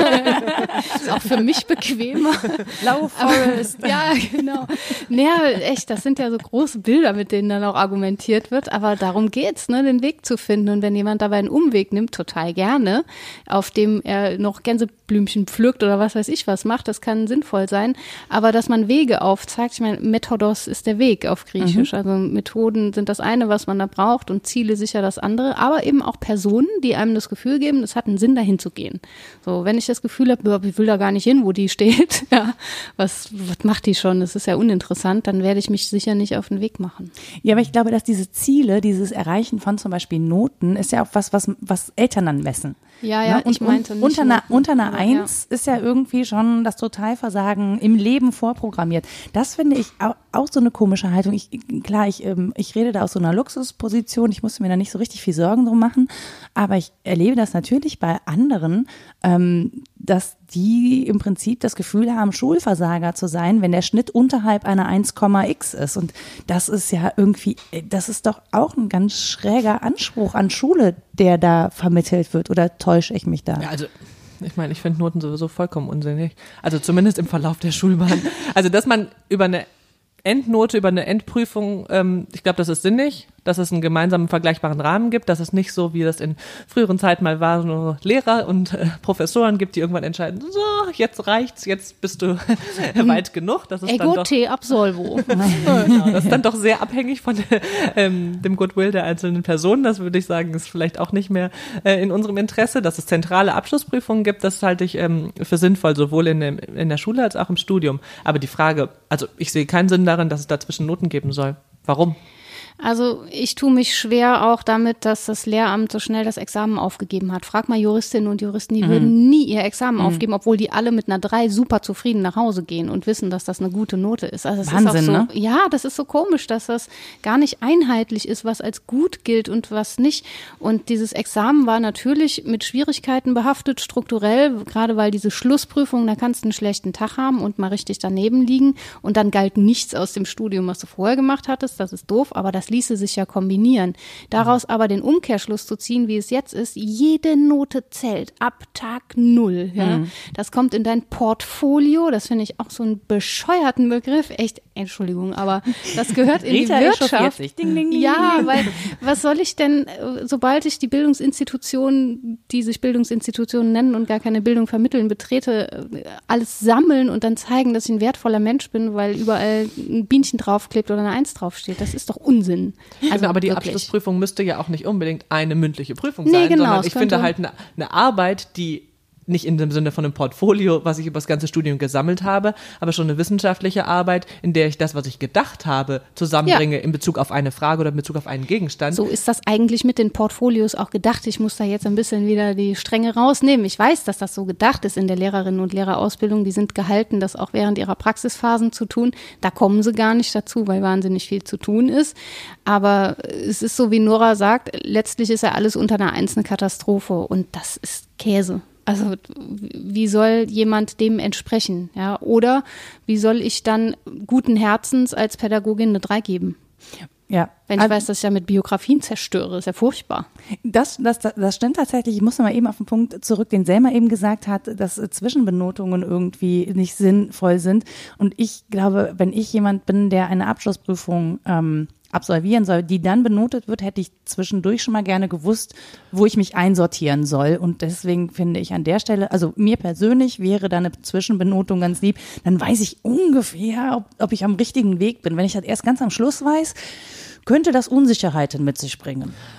Ist auch für mich bequemer. Lauf, Forrest. Ja, genau. Naja, echt, das sind ja so große Bilder, mit denen dann auch argumentiert wird, aber darum geht's, ne, den Weg zu finden. Und wenn jemand dabei einen Umweg nimmt, total gerne, auf dem er noch Gänseblümchen pflückt oder was weiß ich was macht, das kann sinnvoll sein, aber dass man Wege aufzeigt, ich meine, Methodos ist der Weg auf Griechisch, mhm. also Methoden sind das eine, was man da braucht und Ziele sicher das andere, aber eben auch Personen, die einem das Gefühl geben, es hat einen Sinn, dahin zu gehen. So, wenn ich das Gefühl habe, ich will da gar nicht hin, wo die steht, ja, was, was macht die schon, das ist ja uninteressant, dann werde ich mich sicher nicht auf den Weg machen. Ja, aber ich glaube, dass diese Ziele, dieses Erreichen von zum Beispiel Noten, ist ja auch was, was, was Eltern dann messen. Ja, ja, ne? Und ich meinte nicht unter einer, Noten, unter einer aber, Eins ja. ist ja irgendwie schon das Totalversagen im Leben vorprogrammiert. Das finde ich auch, auch so eine komische Haltung. Ich, klar, ich, ähm, ich rede da aus so einer Luxusposition, ich musste mir da nicht so richtig viel Sorgen drum machen, aber ich erlebe das natürlich bei anderen, ähm, dass die im Prinzip das Gefühl haben, Schulversager zu sein, wenn der Schnitt unterhalb einer eins Komma x ist. Und das ist ja irgendwie, das ist doch auch ein ganz schräger Anspruch an Schule, der da vermittelt wird. Oder täusche ich mich da? Ja, also ich meine, ich finde Noten sowieso vollkommen unsinnig. Also zumindest im Verlauf der Schulbahn. Also dass man über eine Endnote, über eine Endprüfung, ähm, ich glaube, das ist sinnig, dass es einen gemeinsamen vergleichbaren Rahmen gibt, dass es nicht so, wie das in früheren Zeiten mal war, nur Lehrer und äh, Professoren gibt, die irgendwann entscheiden, so, jetzt reicht's, jetzt bist du weit genug. Das ist Ego dann doch, te absolvo. genau, das ist dann doch sehr abhängig von ähm, dem Goodwill der einzelnen Personen. Das würde ich sagen, ist vielleicht auch nicht mehr äh, in unserem Interesse. Dass es zentrale Abschlussprüfungen gibt, das halte ich ähm, für sinnvoll, sowohl in, dem, in der Schule als auch im Studium. Aber die Frage, also ich sehe keinen Sinn darin, dass es dazwischen Noten geben soll. Warum? Also ich tue mich schwer auch damit, dass das Lehramt so schnell das Examen aufgegeben hat. Frag mal Juristinnen und Juristen, die mhm. würden nie ihr Examen mhm. aufgeben, obwohl die alle mit einer drei super zufrieden nach Hause gehen und wissen, dass das eine gute Note ist. Also es Wahnsinn, ist auch so, ne? Ja, das ist so komisch, dass das gar nicht einheitlich ist, was als gut gilt und was nicht. Und dieses Examen war natürlich mit Schwierigkeiten behaftet, strukturell, gerade weil diese Schlussprüfung, da kannst du einen schlechten Tag haben und mal richtig daneben liegen und dann galt nichts aus dem Studium, was du vorher gemacht hattest. Das ist doof, aber das ließe sich ja kombinieren. Daraus aber den Umkehrschluss zu ziehen, wie es jetzt ist, jede Note zählt ab Tag null. Ja? Mhm. Das kommt in dein Portfolio, das finde ich auch so einen bescheuerten Begriff, echt, Entschuldigung, aber das gehört in Rita die Wirtschaft. Sich. Ding, ding, ding. Ja, weil was soll ich denn, sobald ich die Bildungsinstitutionen, die sich Bildungsinstitutionen nennen und gar keine Bildung vermitteln, betrete, alles sammeln und dann zeigen, dass ich ein wertvoller Mensch bin, weil überall ein Bienchen draufklebt oder eine Eins draufsteht. Das ist doch Unsinn. Also genau, aber die wirklich. Abschlussprüfung müsste ja auch nicht unbedingt eine mündliche Prüfung Nee, sein, genau, sondern es ich finde könnte- halt eine, eine Arbeit, die nicht in dem Sinne von einem Portfolio, was ich über das ganze Studium gesammelt habe, aber schon eine wissenschaftliche Arbeit, in der ich das, was ich gedacht habe, zusammenbringe in Bezug auf eine Frage oder in Bezug auf einen Gegenstand. So ist das eigentlich mit den Portfolios auch gedacht. Ich muss da jetzt ein bisschen wieder die Stränge rausnehmen. Ich weiß, dass das so gedacht ist in der Lehrerinnen- und Lehrerausbildung. Die sind gehalten, das auch während ihrer Praxisphasen zu tun. Da kommen sie gar nicht dazu, weil wahnsinnig viel zu tun ist. Aber es ist so, wie Nora sagt, letztlich ist ja alles unter einer Eins eine Katastrophe. Und das ist Käse. Also wie soll jemand dem entsprechen? Ja? Oder wie soll ich dann guten Herzens als Pädagogin eine drei geben? Ja. Wenn ich weiß, dass ich ja mit Biografien zerstöre, ist ja furchtbar. Das, das, das stimmt tatsächlich. Ich muss noch mal eben auf den Punkt zurück, den Selma eben gesagt hat, dass Zwischenbenotungen irgendwie nicht sinnvoll sind. Und ich glaube, wenn ich jemand bin, der eine Abschlussprüfung ähm, absolvieren soll, die dann benotet wird, hätte ich zwischendurch schon mal gerne gewusst, wo ich mich einsortieren soll. Und deswegen finde ich an der Stelle, also mir persönlich wäre da eine Zwischenbenotung ganz lieb. Dann weiß ich ungefähr, ob, ob ich am richtigen Weg bin. Wenn ich das erst ganz am Schluss weiß, könnte das Unsicherheiten mit sich bringen.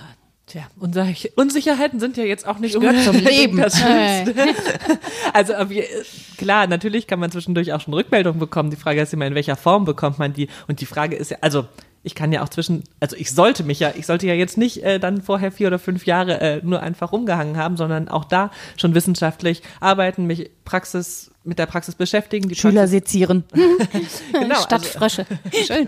Tja, Unsicherheiten sind ja jetzt auch nicht gehört zum Leben. Das Schlimmste. Also klar, natürlich kann man zwischendurch auch schon Rückmeldungen bekommen. Die Frage ist immer, in welcher Form bekommt man die? Und die Frage ist ja, also ich kann ja auch zwischen, also ich sollte mich ja, ich sollte ja jetzt nicht äh, dann vorher vier oder fünf Jahre äh, nur einfach rumgehangen haben, sondern auch da schon wissenschaftlich arbeiten, mich Praxis mit der Praxis beschäftigen. Die Schüler Praxis, sezieren. genau, Statt also, Frösche. Schön.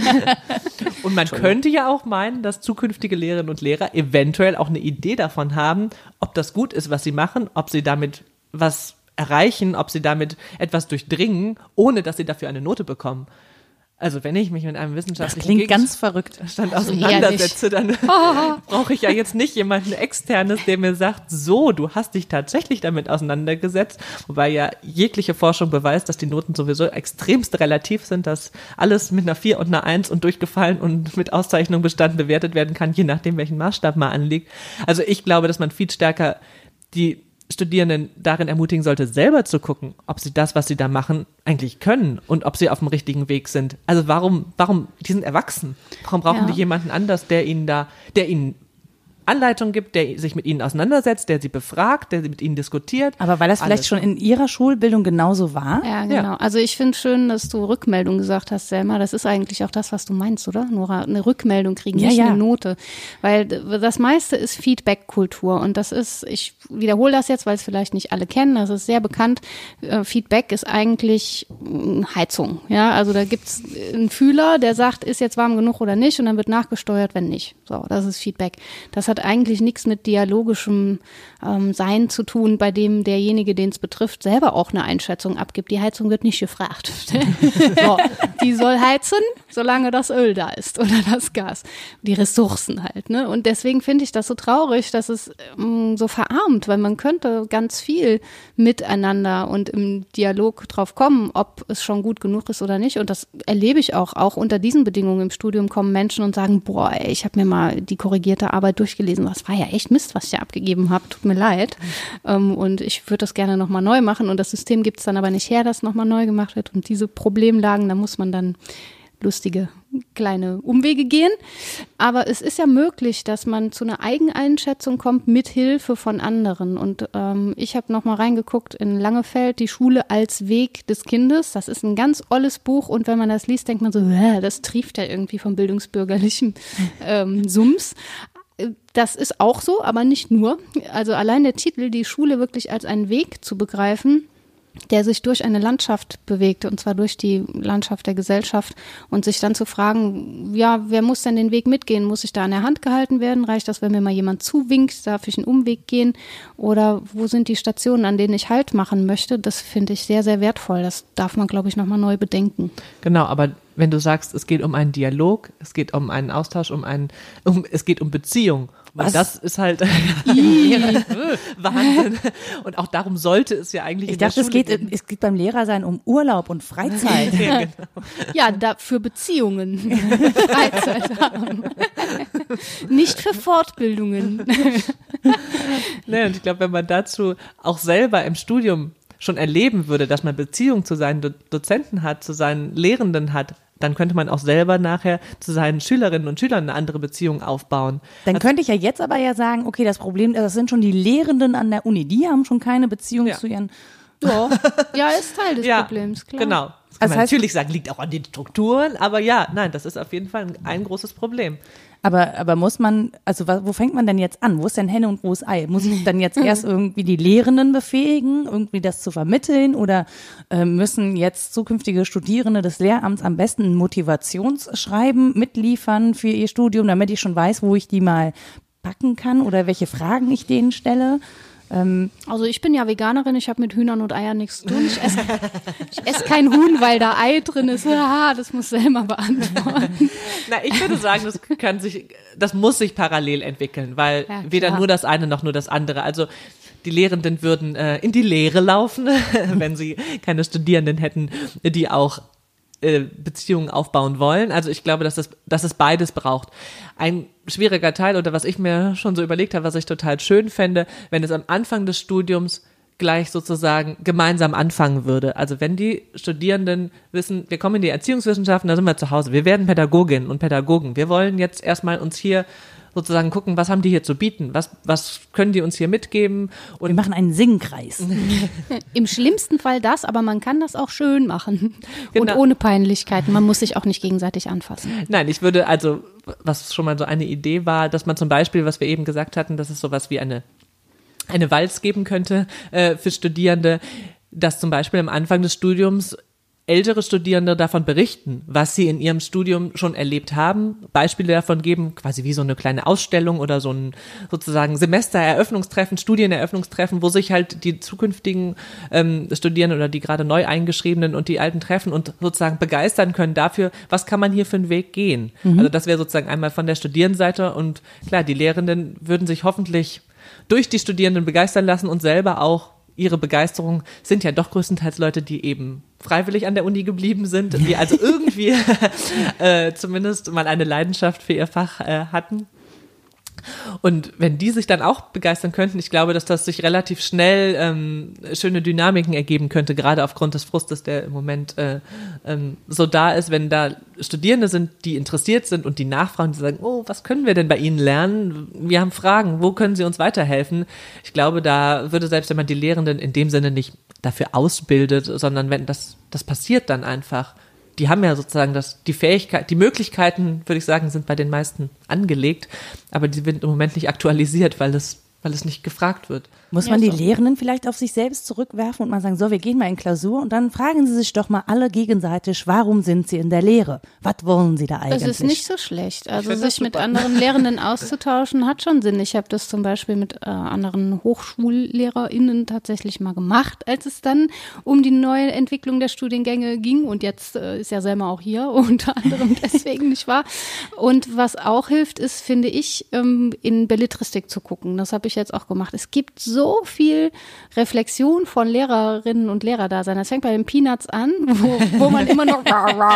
Und man könnte ja auch meinen, dass zukünftige Lehrerinnen und Lehrer eventuell auch eine Idee davon haben, ob das gut ist, was sie machen, ob sie damit was erreichen, ob sie damit etwas durchdringen, ohne dass sie dafür eine Note bekommen. Also wenn ich mich mit einem wissenschaftlichen Das klingt ganz verrückt. Gegenstand auseinandersetze, dann brauche ich ja jetzt nicht jemanden Externes, der mir sagt, so, du hast dich tatsächlich damit auseinandergesetzt, wobei ja jegliche Forschung beweist, dass die Noten sowieso extremst relativ sind, dass alles mit einer vier und einer eins und durchgefallen und mit Auszeichnung bestanden bewertet werden kann, je nachdem, welchen Maßstab man anlegt. Also ich glaube, dass man viel stärker die Studierenden darin ermutigen sollte, selber zu gucken, ob sie das, was sie da machen, eigentlich können und ob sie auf dem richtigen Weg sind. Also warum, warum, die sind erwachsen. Warum brauchen Ja. die jemanden anders, der ihnen da, der ihnen Anleitung gibt, der sich mit ihnen auseinandersetzt, der sie befragt, der mit ihnen diskutiert. Aber weil das vielleicht Alles. schon in ihrer Schulbildung genauso war? Ja, genau. Ja. Also ich finde schön, dass du Rückmeldung gesagt hast, Selma. Das ist eigentlich auch das, was du meinst, oder? Nora, eine Rückmeldung kriegen, Ja, nicht ja. eine Note. Weil d- das meiste ist Feedback-Kultur. Und das ist, ich wiederhole das jetzt, weil es vielleicht nicht alle kennen, das ist sehr bekannt. Äh, Feedback ist eigentlich mh, Heizung. Ja, also da gibt's einen Fühler, der sagt, ist jetzt warm genug oder nicht, und dann wird nachgesteuert, wenn nicht. So, das ist Feedback. Das hat eigentlich nichts mit dialogischem ähm, Sein zu tun, bei dem derjenige, den es betrifft, selber auch eine Einschätzung abgibt. Die Heizung wird nicht gefragt. So, die soll heizen, solange das Öl da ist oder das Gas. Die Ressourcen halt. Ne? Und deswegen finde ich das so traurig, dass es ähm, so verarmt, weil man könnte ganz viel miteinander und im Dialog drauf kommen, ob es schon gut genug ist oder nicht. Und das erlebe ich auch. Auch unter diesen Bedingungen im Studium kommen Menschen und sagen, boah, ey, ich habe mir mal die korrigierte Arbeit durchgelesen. Das war ja echt Mist, was ich da abgegeben habe. Tut mir leid. Ähm, und ich würde das gerne nochmal neu machen. Und das System gibt es dann aber nicht her, dass nochmal neu gemacht wird. Und diese Problemlagen, da muss man dann lustige kleine Umwege gehen. Aber es ist ja möglich, dass man zu einer Eigeneinschätzung kommt mit Hilfe von anderen. Und ähm, ich habe nochmal reingeguckt in Langefeld, die Schule als Weg des Kindes. Das ist ein ganz olles Buch. Und wenn man das liest, denkt man so, hä, das trieft ja irgendwie vom bildungsbürgerlichen ähm, Sums. Das ist auch so, aber nicht nur. Also allein der Titel, die Schule wirklich als einen Weg zu begreifen, der sich durch eine Landschaft bewegt, und zwar durch die Landschaft der Gesellschaft, und sich dann zu fragen, ja, wer muss denn den Weg mitgehen? Muss ich da an der Hand gehalten werden? Reicht das, wenn mir mal jemand zuwinkt? Darf ich einen Umweg gehen? Oder wo sind die Stationen, an denen ich Halt machen möchte? Das finde ich sehr, sehr wertvoll. Das darf man, glaube ich, nochmal neu bedenken. Genau, aber wenn du sagst, es geht um einen Dialog, es geht um einen Austausch, um einen, um, es geht um Beziehung. Und das ist halt Wahnsinn. Und auch darum sollte es ja eigentlich Ich in der dachte, es Schule geht, gehen. es geht beim Lehrersein um Urlaub und Freizeit. Ja, genau. Ja, da für Beziehungen, Freizeit haben. Nicht für Fortbildungen. Nee, und ich glaube, wenn man dazu auch selber im Studium schon erleben würde, dass man Beziehung zu seinen Do- Dozenten hat, zu seinen Lehrenden hat, dann könnte man auch selber nachher zu seinen Schülerinnen und Schülern eine andere Beziehung aufbauen. Dann könnte ich ja jetzt aber ja sagen, okay, das Problem, das sind schon die Lehrenden an der Uni, die haben schon keine Beziehung Ja. zu ihren. Doch. Ja, ist Teil des Ja, Problems, klar. Genau. Das kann Das man heißt- natürlich sagen, liegt auch an den Strukturen, aber ja, nein, das ist auf jeden Fall ein, ein großes Problem. Aber, aber muss man, also wa- wo fängt man denn jetzt an? Wo ist denn Henne und wo ist Ei? Muss ich dann jetzt erst irgendwie die Lehrenden befähigen, irgendwie das zu vermitteln, oder äh, müssen jetzt zukünftige Studierende des Lehramts am besten ein Motivationsschreiben mitliefern für ihr Studium, damit ich schon weiß, wo ich die mal packen kann oder welche Fragen ich denen stelle? Ähm, Also ich bin ja Veganerin, ich habe mit Hühnern und Eiern nichts zu tun. Ich esse, ich esse kein Huhn, weil da Ei drin ist. Ah, das muss Selma beantworten. Na, ich würde sagen, das kann sich, das muss sich parallel entwickeln, weil Ja, weder klar. nur das eine noch nur das andere. Also die Lehrenden würden äh, in die Lehre laufen, wenn sie keine Studierenden hätten, die auch äh, Beziehungen aufbauen wollen. Also ich glaube, dass, das, dass es beides braucht. Ein schwieriger Teil, oder was ich mir schon so überlegt habe, was ich total schön fände, wenn es am Anfang des Studiums gleich sozusagen gemeinsam anfangen würde. Also wenn die Studierenden wissen, wir kommen in die Erziehungswissenschaften, da sind wir zu Hause, wir werden Pädagoginnen und Pädagogen. Wir wollen jetzt erstmal uns hier sozusagen gucken, was haben die hier zu bieten, was, was können die uns hier mitgeben. Und wir machen einen Singkreis. Im schlimmsten Fall das, aber man kann das auch schön machen Genau. und ohne Peinlichkeiten. Man muss sich auch nicht gegenseitig anfassen. Nein, ich würde also, was schon mal so eine Idee war, dass man zum Beispiel, was wir eben gesagt hatten, dass es sowas wie eine, eine Walz geben könnte äh, für Studierende, dass zum Beispiel am Anfang des Studiums ältere Studierende davon berichten, was sie in ihrem Studium schon erlebt haben, Beispiele davon geben, quasi wie so eine kleine Ausstellung oder so ein sozusagen Semestereröffnungstreffen, Studieneröffnungstreffen, wo sich halt die zukünftigen ähm, Studierenden oder die gerade neu eingeschriebenen und die Alten treffen und sozusagen begeistern können dafür, was kann man hier für einen Weg gehen. Mhm. Also das wäre sozusagen einmal von der Studierendenseite und klar, die Lehrenden würden sich hoffentlich durch die Studierenden begeistern lassen und selber auch ihre Begeisterung sind ja doch größtenteils Leute, die eben freiwillig an der Uni geblieben sind, die also irgendwie äh, zumindest mal eine Leidenschaft für ihr Fach äh, hatten. Und wenn die sich dann auch begeistern könnten, ich glaube, dass das sich relativ schnell ähm, schöne Dynamiken ergeben könnte, gerade aufgrund des Frustes, der im Moment äh, ähm, so da ist, wenn da Studierende sind, die interessiert sind und die nachfragen, die sagen, oh, was können wir denn bei Ihnen lernen? Wir haben Fragen, wo können Sie uns weiterhelfen? Ich glaube, da würde selbst, wenn man die Lehrenden in dem Sinne nicht dafür ausbildet, sondern wenn das, das passiert dann einfach, die haben ja sozusagen das, die Fähigkeit, die Möglichkeiten, würde ich sagen, sind bei den meisten angelegt, aber die werden im Moment nicht aktualisiert, weil es, weil es nicht gefragt wird. Muss man Ja, die so. Lehrenden vielleicht auf sich selbst zurückwerfen und mal sagen, so, wir gehen mal in Klausur und dann fragen sie sich doch mal alle gegenseitig, warum sind sie in der Lehre? Was wollen sie da eigentlich? Es ist nicht so schlecht. Also find das sich mit super. anderen Lehrenden auszutauschen, hat schon Sinn. Ich habe das zum Beispiel mit äh, anderen HochschullehrerInnen tatsächlich mal gemacht, als es dann um die neue Entwicklung der Studiengänge ging. Und jetzt äh, ist ja Selma auch hier, unter anderem deswegen, nicht wahr? Und was auch hilft, ist, finde ich, ähm, in Belletristik zu gucken. Das habe ich jetzt auch gemacht. Es gibt so viel Reflexion von Lehrerinnen und Lehrer da sein. Das fängt bei den Peanuts an, wo, wo man immer noch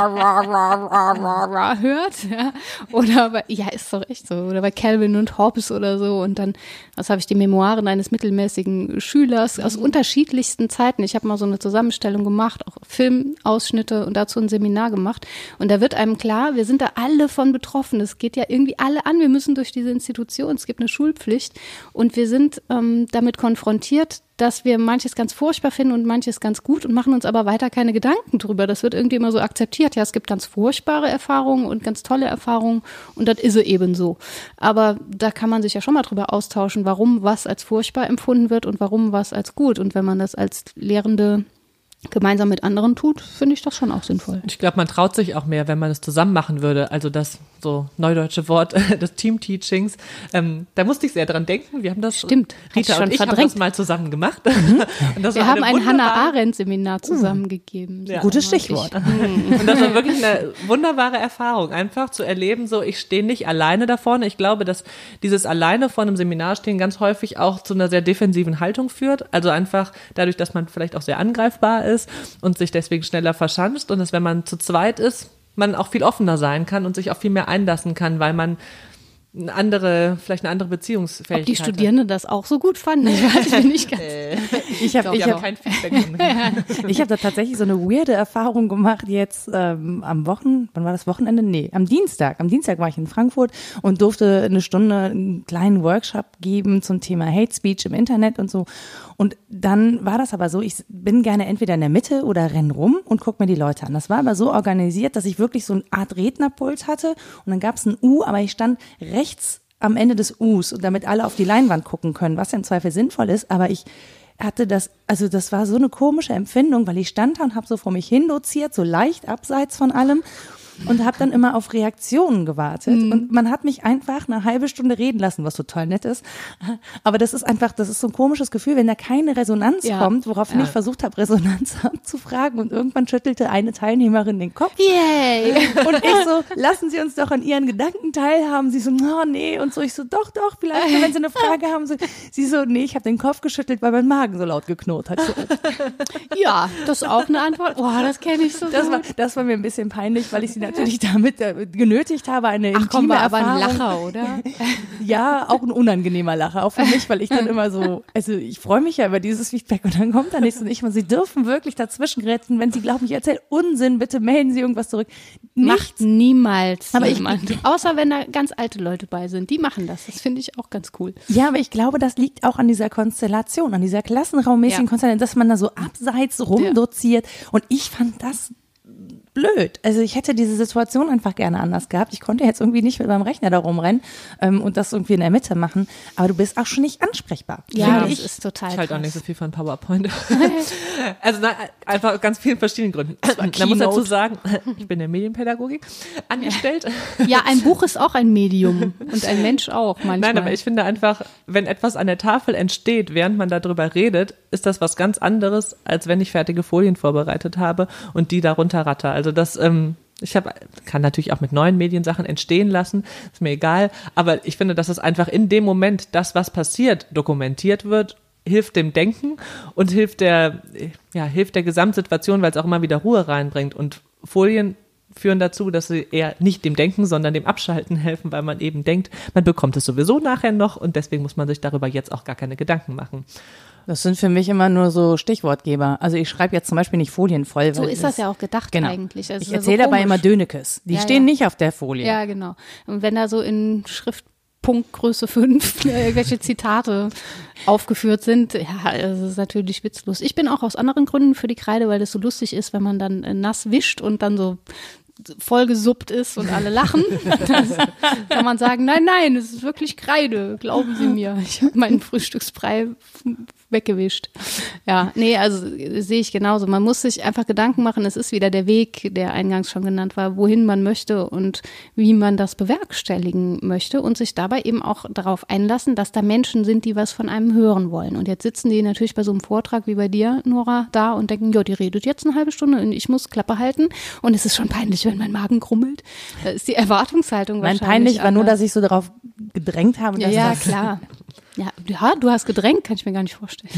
hört, ja. Oder bei, ja, ist doch echt so. Oder bei Calvin und Hobbes oder so. Und dann, was habe ich, die Memoiren eines mittelmäßigen Schülers aus unterschiedlichsten Zeiten. Ich habe mal so eine Zusammenstellung gemacht, auch Filmausschnitte und dazu ein Seminar gemacht. Und da wird einem klar, wir sind da alle von betroffen. Es geht ja irgendwie alle an. Wir müssen durch diese Institution. Es gibt eine Schulpflicht. Und wir sind ähm, damit konfrontiert, dass wir manches ganz furchtbar finden und manches ganz gut und machen uns aber weiter keine Gedanken drüber. Das wird irgendwie immer so akzeptiert. Ja, es gibt ganz furchtbare Erfahrungen und ganz tolle Erfahrungen und das ist eben so. Aber da kann man sich ja schon mal drüber austauschen, warum was als furchtbar empfunden wird und warum was als gut. Und wenn man das als Lehrende gemeinsam mit anderen tut, finde ich das schon auch sinnvoll. Ich glaube, man traut sich auch mehr, wenn man es zusammen machen würde. Also das so neudeutsche Wort des Team-Teachings. Ähm, da musste ich sehr dran denken. Wir haben das, Stimmt, Rita schon und ich verdrängt. haben das mal zusammen gemacht. Mhm. Und das Wir war haben eine ein Hannah wunderbare- Arendt-Seminar zusammengegeben. Ja. Gutes Stichwort. Und das war wirklich eine wunderbare Erfahrung, einfach zu erleben, so ich stehe nicht alleine da vorne. Ich glaube, dass dieses alleine vor einem Seminar stehen ganz häufig auch zu einer sehr defensiven Haltung führt. Also einfach dadurch, dass man vielleicht auch sehr angreifbar ist und sich deswegen schneller verschanzt und dass, wenn man zu zweit ist, man auch viel offener sein kann und sich auch viel mehr einlassen kann, weil man eine andere, vielleicht eine andere Beziehungsfähigkeit Ob die Studierenden das auch so gut fanden, ich weiß, ich bin nicht ganz. Ich habe hat. Ich ich habe hab, kein Feedback. ich hab da tatsächlich so eine weirde Erfahrung gemacht jetzt ähm, am Wochen, wann war das Wochenende? Nee, am Dienstag. Am Dienstag war ich in Frankfurt und durfte eine Stunde einen kleinen Workshop geben zum Thema Hate Speech im Internet und so. Und dann war das aber so, ich bin gerne entweder in der Mitte oder renn rum und guck mir die Leute an. Das war aber so organisiert, dass ich wirklich so eine Art Rednerpult hatte und dann gab es ein U, aber ich stand rechts am Ende des Us, und damit alle auf die Leinwand gucken können, was ja im Zweifel sinnvoll ist, aber ich hatte das, also das war so eine komische Empfindung, weil ich stand da und habe so vor mich hin doziert, so leicht abseits von allem und habe dann immer auf Reaktionen gewartet mhm. und man hat mich einfach eine halbe Stunde reden lassen, was total nett ist, aber das ist einfach, das ist so ein komisches Gefühl, wenn da keine Resonanz ja. kommt, woraufhin ja. ich versucht habe, Resonanz abzufragen und irgendwann schüttelte eine Teilnehmerin den Kopf. Yay! Und ich so, lassen Sie uns doch an Ihren Gedanken teilhaben. Sie so, oh nee, und so, ich so, doch, doch, vielleicht, wenn Sie eine Frage haben. So, sie so, nee, ich habe den Kopf geschüttelt, weil mein Magen so laut geknurrt hat. Ja, das ist auch eine Antwort. Boah, das kenne ich so das gut. war, das war mir ein bisschen peinlich, weil ich sie natürlich damit äh, genötigt habe, eine Ach, intime komm, war aber Erfahrung. ein Lacher, oder? Ja, auch ein unangenehmer Lacher, auch für mich, weil ich dann immer so, also ich freue mich ja über dieses Feedback und dann kommt da nichts und ich mal, Sie dürfen wirklich dazwischen grätschen, wenn Sie glauben, ich erzähle Unsinn, bitte melden Sie irgendwas zurück. Macht niemals Aber ich- jemand. Außer wenn da ganz alte Leute bei sind, die machen das. Das finde ich auch ganz cool. Ja, aber ich glaube, das liegt auch an dieser Konstellation, an dieser klassenraummäßigen Ja. Konstellation, dass man da so abseits rumdoziert und ich fand das blöd. Also ich hätte diese Situation einfach gerne anders gehabt. Ich konnte jetzt irgendwie nicht mit meinem Rechner da rumrennen ähm, und das irgendwie in der Mitte machen, aber du bist auch schon nicht ansprechbar. Ja, Finde das ich. ist total Ich halte auch krass. nicht so viel von PowerPoint. Also na, einfach aus ganz vielen verschiedenen Gründen. war Man muss dazu Keynote. sagen, ich bin in der Medienpädagogik angestellt. Ja, ein Buch ist auch ein Medium und ein Mensch auch manchmal. Nein, aber ich finde einfach, wenn etwas an der Tafel entsteht, während man darüber redet, ist das was ganz anderes, als wenn ich fertige Folien vorbereitet habe und die darunter ratter. Also das, ähm, ich habe, kann natürlich auch mit neuen Mediensachen entstehen lassen, ist mir egal, aber ich finde, dass es einfach in dem Moment, das, was passiert, dokumentiert wird, hilft dem Denken und hilft der, ja, hilft der Gesamtsituation, weil es auch immer wieder Ruhe reinbringt und Folien führen dazu, dass sie eher nicht dem Denken, sondern dem Abschalten helfen, weil man eben denkt, man bekommt es sowieso nachher noch und deswegen muss man sich darüber jetzt auch gar keine Gedanken machen. Das sind für mich immer nur so Stichwortgeber. Also ich schreibe jetzt zum Beispiel nicht Folien voll. So weil ist das ja auch gedacht genau. eigentlich. Also Ich es ist erzähle so dabei komisch. immer Dönekes. Die Ja, stehen ja. nicht auf der Folie. Ja, genau. Und wenn da so in Schriftpunktgröße fünf irgendwelche Zitate aufgeführt sind, ja, das ist natürlich witzlos. Ich bin auch aus anderen Gründen für die Kreide, weil das so lustig ist, wenn man dann äh, nass wischt und dann so vollgesuppt ist und alle lachen. Das kann man sagen, nein, nein, es ist wirklich Kreide, glauben Sie mir. Ich habe meinen Frühstücksbrei weggewischt. Ja, nee, also sehe ich genauso. Man muss sich einfach Gedanken machen, es ist wieder der Weg, der eingangs schon genannt war, wohin man möchte und wie man das bewerkstelligen möchte und sich dabei eben auch darauf einlassen, dass da Menschen sind, die was von einem hören wollen. Und jetzt sitzen die natürlich bei so einem Vortrag wie bei dir, Nora, da und denken, ja, die redet jetzt eine halbe Stunde und ich muss Klappe halten und es ist schon peinlich, wenn mein Magen krummelt. Da ist die Erwartungshaltung Nein, wahrscheinlich peinlich war nur, anders. dass ich so darauf gedrängt habe. Ja, Dass ja, das klar. Ja, ja, du hast gedrängt, kann ich mir gar nicht vorstellen.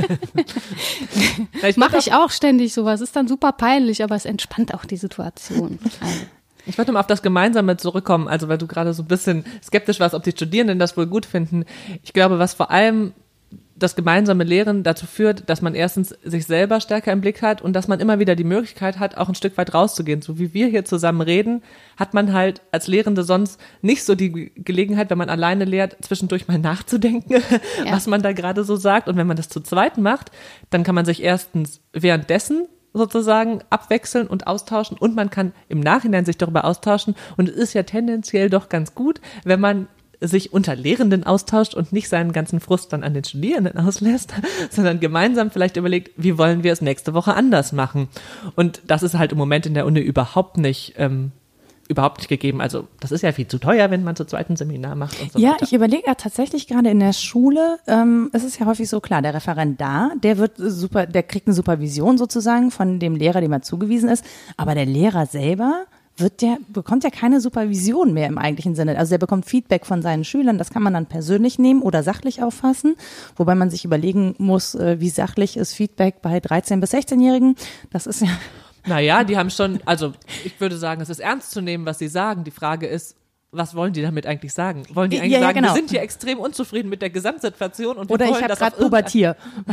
Ich Mache ich auch ständig sowas. Ist dann super peinlich, aber es entspannt auch die Situation. Also. Ich wollte mal auf das Gemeinsame zurückkommen, also weil du gerade so ein bisschen skeptisch warst, ob die Studierenden das wohl gut finden. Ich glaube, was vor allem das gemeinsame Lehren dazu führt, dass man erstens sich selber stärker im Blick hat und dass man immer wieder die Möglichkeit hat, auch ein Stück weit rauszugehen. So wie wir hier zusammen reden, hat man halt als Lehrende sonst nicht so die Gelegenheit, wenn man alleine lehrt, zwischendurch mal nachzudenken, Ja. was man da gerade so sagt. Und wenn man das zu zweit macht, dann kann man sich erstens währenddessen sozusagen abwechseln und austauschen und man kann im Nachhinein sich darüber austauschen. Und es ist ja tendenziell doch ganz gut, wenn man sich unter Lehrenden austauscht und nicht seinen ganzen Frust dann an den Studierenden auslässt, sondern gemeinsam vielleicht überlegt, wie wollen wir es nächste Woche anders machen. Und das ist halt im Moment in der Uni überhaupt nicht, ähm, überhaupt nicht gegeben. Also das ist ja viel zu teuer, wenn man zu zweit ein Seminar macht und so Ja, weiter. ich überlege ja tatsächlich gerade in der Schule, ähm, es ist ja häufig so klar, der Referendar, der wird super, der kriegt eine Supervision sozusagen von dem Lehrer, dem er zugewiesen ist, aber der Lehrer selber wird der, bekommt ja keine Supervision mehr im eigentlichen Sinne. Also der bekommt Feedback von seinen Schülern, das kann man dann persönlich nehmen oder sachlich auffassen, wobei man sich überlegen muss, äh, wie sachlich ist Feedback bei dreizehn- bis sechzehnjährigen. Das ist ja, Naja, die haben schon, also ich würde sagen, es ist ernst zu nehmen, was sie sagen. Die Frage ist, was wollen die damit eigentlich sagen? Wollen die eigentlich Ja, ja, sagen, genau. wir sind hier extrem unzufrieden mit der Gesamtsituation und wir oder wollen ich habe das auf gerade Pubertier.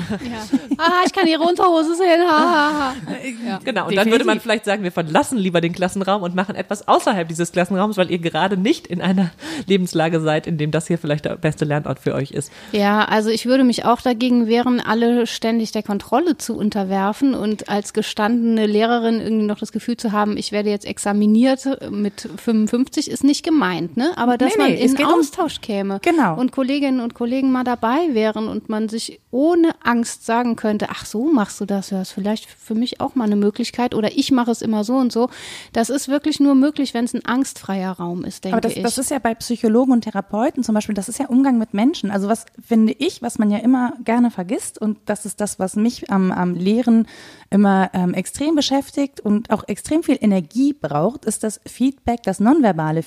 Ja. Ah, ich kann ihre Unterhose sehen. Ha, ha, ha. Ja. Genau, und dann Definitiv. würde man vielleicht sagen, wir verlassen lieber den Klassenraum und machen etwas außerhalb dieses Klassenraums, weil ihr gerade nicht in einer Lebenslage seid, in dem das hier vielleicht der beste Lernort für euch ist. Ja, also ich würde mich auch dagegen wehren, alle ständig der Kontrolle zu unterwerfen und als gestandene Lehrerin irgendwie noch das Gefühl zu haben, ich werde jetzt examiniert mit fünfundfünfzig, ist nicht gemeint, ne? Aber dass Nee, nee, man es in geht um- Austausch käme Genau. und Kolleginnen und Kollegen mal dabei wären und man sich ohne Angst sagen könnte, ach so machst du das, ja, ist vielleicht für mich auch mal eine Möglichkeit oder ich mache es immer so und so. Das ist wirklich nur möglich, wenn es ein angstfreier Raum ist, denke Aber das, ich. das ist ja bei Psychologen und Therapeuten zum Beispiel, das ist ja Umgang mit Menschen. Also was finde ich, was man ja immer gerne vergisst und das ist das, was mich am, am Lehren immer ähm, extrem beschäftigt und auch extrem viel Energie braucht, ist das Feedback, das nonverbale Feedback, das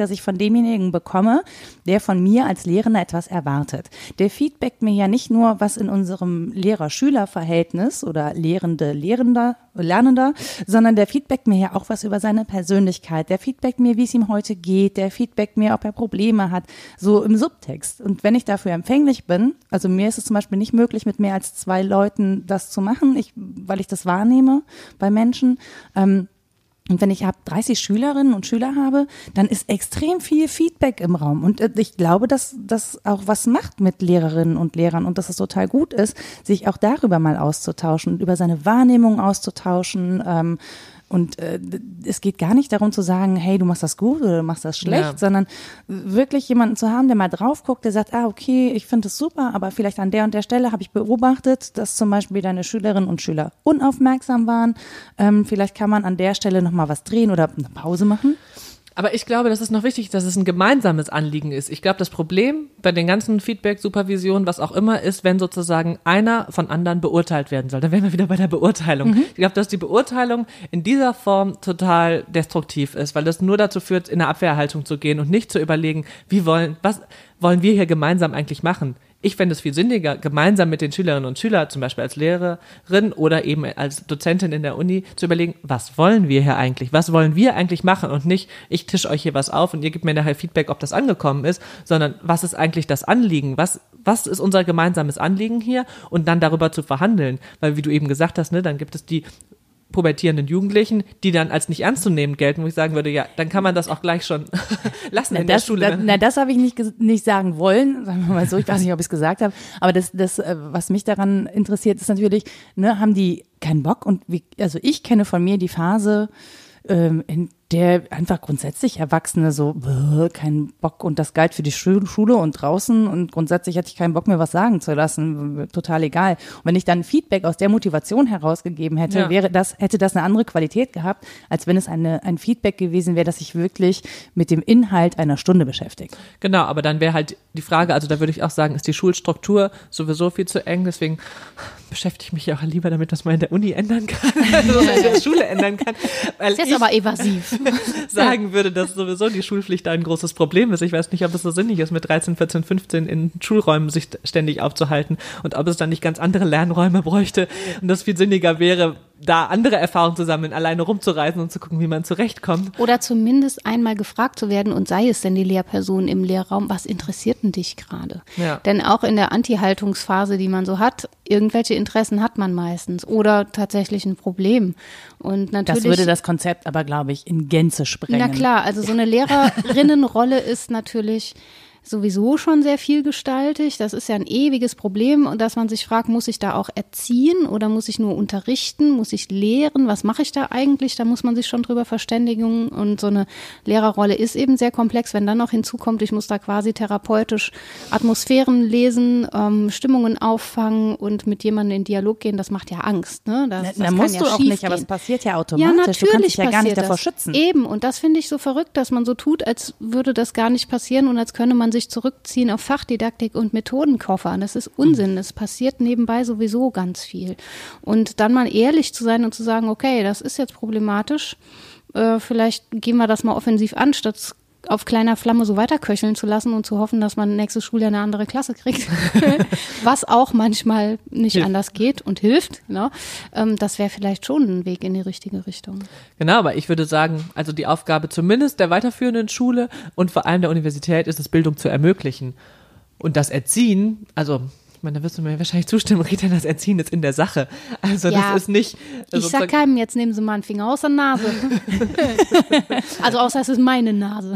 das ich von demjenigen bekomme, der von mir als Lehrender etwas erwartet. Der feedbackt mir ja nicht nur, was in unserem Lehrer-Schüler-Verhältnis oder Lehrende-Lehrender, Lernender, sondern der feedbackt mir ja auch was über seine Persönlichkeit. Der feedbackt mir, wie es ihm heute geht. Der feedbackt mir, ob er Probleme hat, so im Subtext. Und wenn ich dafür empfänglich bin, also mir ist es zum Beispiel nicht möglich, mit mehr als zwei Leuten das zu machen, ich, weil ich das wahrnehme bei Menschen, ähm, und wenn ich hab dreißig Schülerinnen und Schüler habe, dann ist extrem viel Feedback im Raum. Und ich glaube, dass das auch was macht mit Lehrerinnen und Lehrern und dass es total gut ist, sich auch darüber mal auszutauschen und über seine Wahrnehmung auszutauschen. Ähm, Und äh, es geht gar nicht darum zu sagen, hey, du machst das gut oder du machst das schlecht, ja. sondern wirklich jemanden zu haben, der mal drauf guckt, der sagt, ah, okay, ich finde es super, aber vielleicht an der und der Stelle habe ich beobachtet, dass zum Beispiel deine Schülerinnen und Schüler unaufmerksam waren. Ähm, vielleicht kann man an der Stelle nochmal was drehen oder eine Pause machen. Aber ich glaube, das ist noch wichtig, dass es ein gemeinsames Anliegen ist. Ich glaube, das Problem bei den ganzen Feedback, Supervision, was auch immer, ist, wenn sozusagen einer von anderen beurteilt werden soll. Dann wären wir wieder bei der Beurteilung. Mhm. Ich glaube, dass die Beurteilung in dieser Form total destruktiv ist, weil das nur dazu führt, in eine Abwehrhaltung zu gehen und nicht zu überlegen, wie wollen, was wollen wir hier gemeinsam eigentlich machen? Ich fände es viel sinniger, gemeinsam mit den Schülerinnen und Schülern, zum Beispiel als Lehrerin oder eben als Dozentin in der Uni, zu überlegen, was wollen wir hier eigentlich? Was wollen wir eigentlich machen? Und nicht, ich tische euch hier was auf und ihr gebt mir nachher Feedback, ob das angekommen ist, sondern was ist eigentlich das Anliegen? Was, was ist unser gemeinsames Anliegen hier? Und dann darüber zu verhandeln. Weil, wie du eben gesagt hast, ne, dann gibt es die pubertierenden Jugendlichen, die dann als nicht ernst zu nehmen gelten, wo ich sagen würde, ja, dann kann man das auch gleich schon lassen na, in das, der Schule. Da, na, das habe ich nicht, nicht sagen wollen, sagen wir mal so, ich weiß nicht, ob ich es gesagt habe, aber das, das, was mich daran interessiert, ist natürlich, ne, haben die keinen Bock und wie, also ich kenne von mir die Phase, ähm, in der einfach grundsätzlich Erwachsene so, bäh, keinen Bock und das galt für die Schule und draußen und grundsätzlich hatte ich keinen Bock, mir was sagen zu lassen, total egal. Und wenn ich dann Feedback aus der Motivation herausgegeben hätte, ja. wäre das, hätte das eine andere Qualität gehabt, als wenn es eine, ein Feedback gewesen wäre, das sich wirklich mit dem Inhalt einer Stunde beschäftigt. Genau, aber dann wäre halt die Frage, also da würde ich auch sagen, ist die Schulstruktur sowieso viel zu eng, deswegen beschäftige ich mich ja auch lieber damit, dass man in der Uni ändern kann, also in der Schule ändern kann. Weil das ist jetzt aber evasiv. sagen würde, dass sowieso die Schulpflicht ein großes Problem ist. Ich weiß nicht, ob es so sinnig ist, mit dreizehn, vierzehn, fünfzehn in Schulräumen sich ständig aufzuhalten und ob es dann nicht ganz andere Lernräume bräuchte und das viel sinniger wäre, da andere Erfahrungen zu sammeln, alleine rumzureisen und zu gucken, wie man zurechtkommt. Oder zumindest einmal gefragt zu werden und sei es denn die Lehrperson im Lehrraum, was interessiert denn dich gerade? Ja. Denn auch in der Anti-Haltungsphase, die man so hat, irgendwelche Interessen hat man meistens oder tatsächlich ein Problem. Und natürlich, das würde das Konzept aber, glaube ich, in Gänze sprengen. Na klar, also so eine Lehrerinnenrolle ist natürlich sowieso schon sehr vielgestaltig. Das ist ja ein ewiges Problem, dass man sich fragt, muss ich da auch erziehen oder muss ich nur unterrichten, muss ich lehren, was mache ich da eigentlich? Da muss man sich schon drüber verständigen und so eine Lehrerrolle ist eben sehr komplex. Wenn dann noch hinzukommt, ich muss da quasi therapeutisch Atmosphären lesen, ähm, Stimmungen auffangen und mit jemandem in Dialog gehen, das macht ja Angst. Ne? Das, na, das na, kann musst ja du auch nicht, gehen. aber es passiert ja automatisch. Ja, natürlich du kannst dich ja gar nicht davor das. schützen. Eben, und das finde ich so verrückt, dass man so tut, als würde das gar nicht passieren und als könne man sich zurückziehen auf Fachdidaktik und Methodenkoffer. Das ist Unsinn. Es passiert nebenbei sowieso ganz viel. Und dann mal ehrlich zu sein und zu sagen, okay, das ist jetzt problematisch. Äh, vielleicht gehen wir das mal offensiv an, statt auf kleiner Flamme so weiterköcheln zu lassen und zu hoffen, dass man nächstes Schuljahr eine andere Klasse kriegt. Was auch manchmal nicht Hilf. anders geht und hilft. Genau. Ähm, das wäre vielleicht schon ein Weg in die richtige Richtung. Genau, aber ich würde sagen, also die Aufgabe zumindest der weiterführenden Schule und vor allem der Universität ist es, Bildung zu ermöglichen. Und das Erziehen, also ich meine, da wirst du mir wahrscheinlich zustimmen, Rita, das Erziehen ist in der Sache. Also ja, das ist nicht... Ich sag keinem, jetzt nehmen Sie mal einen Finger aus der Nase. Also außer es ist meine Nase.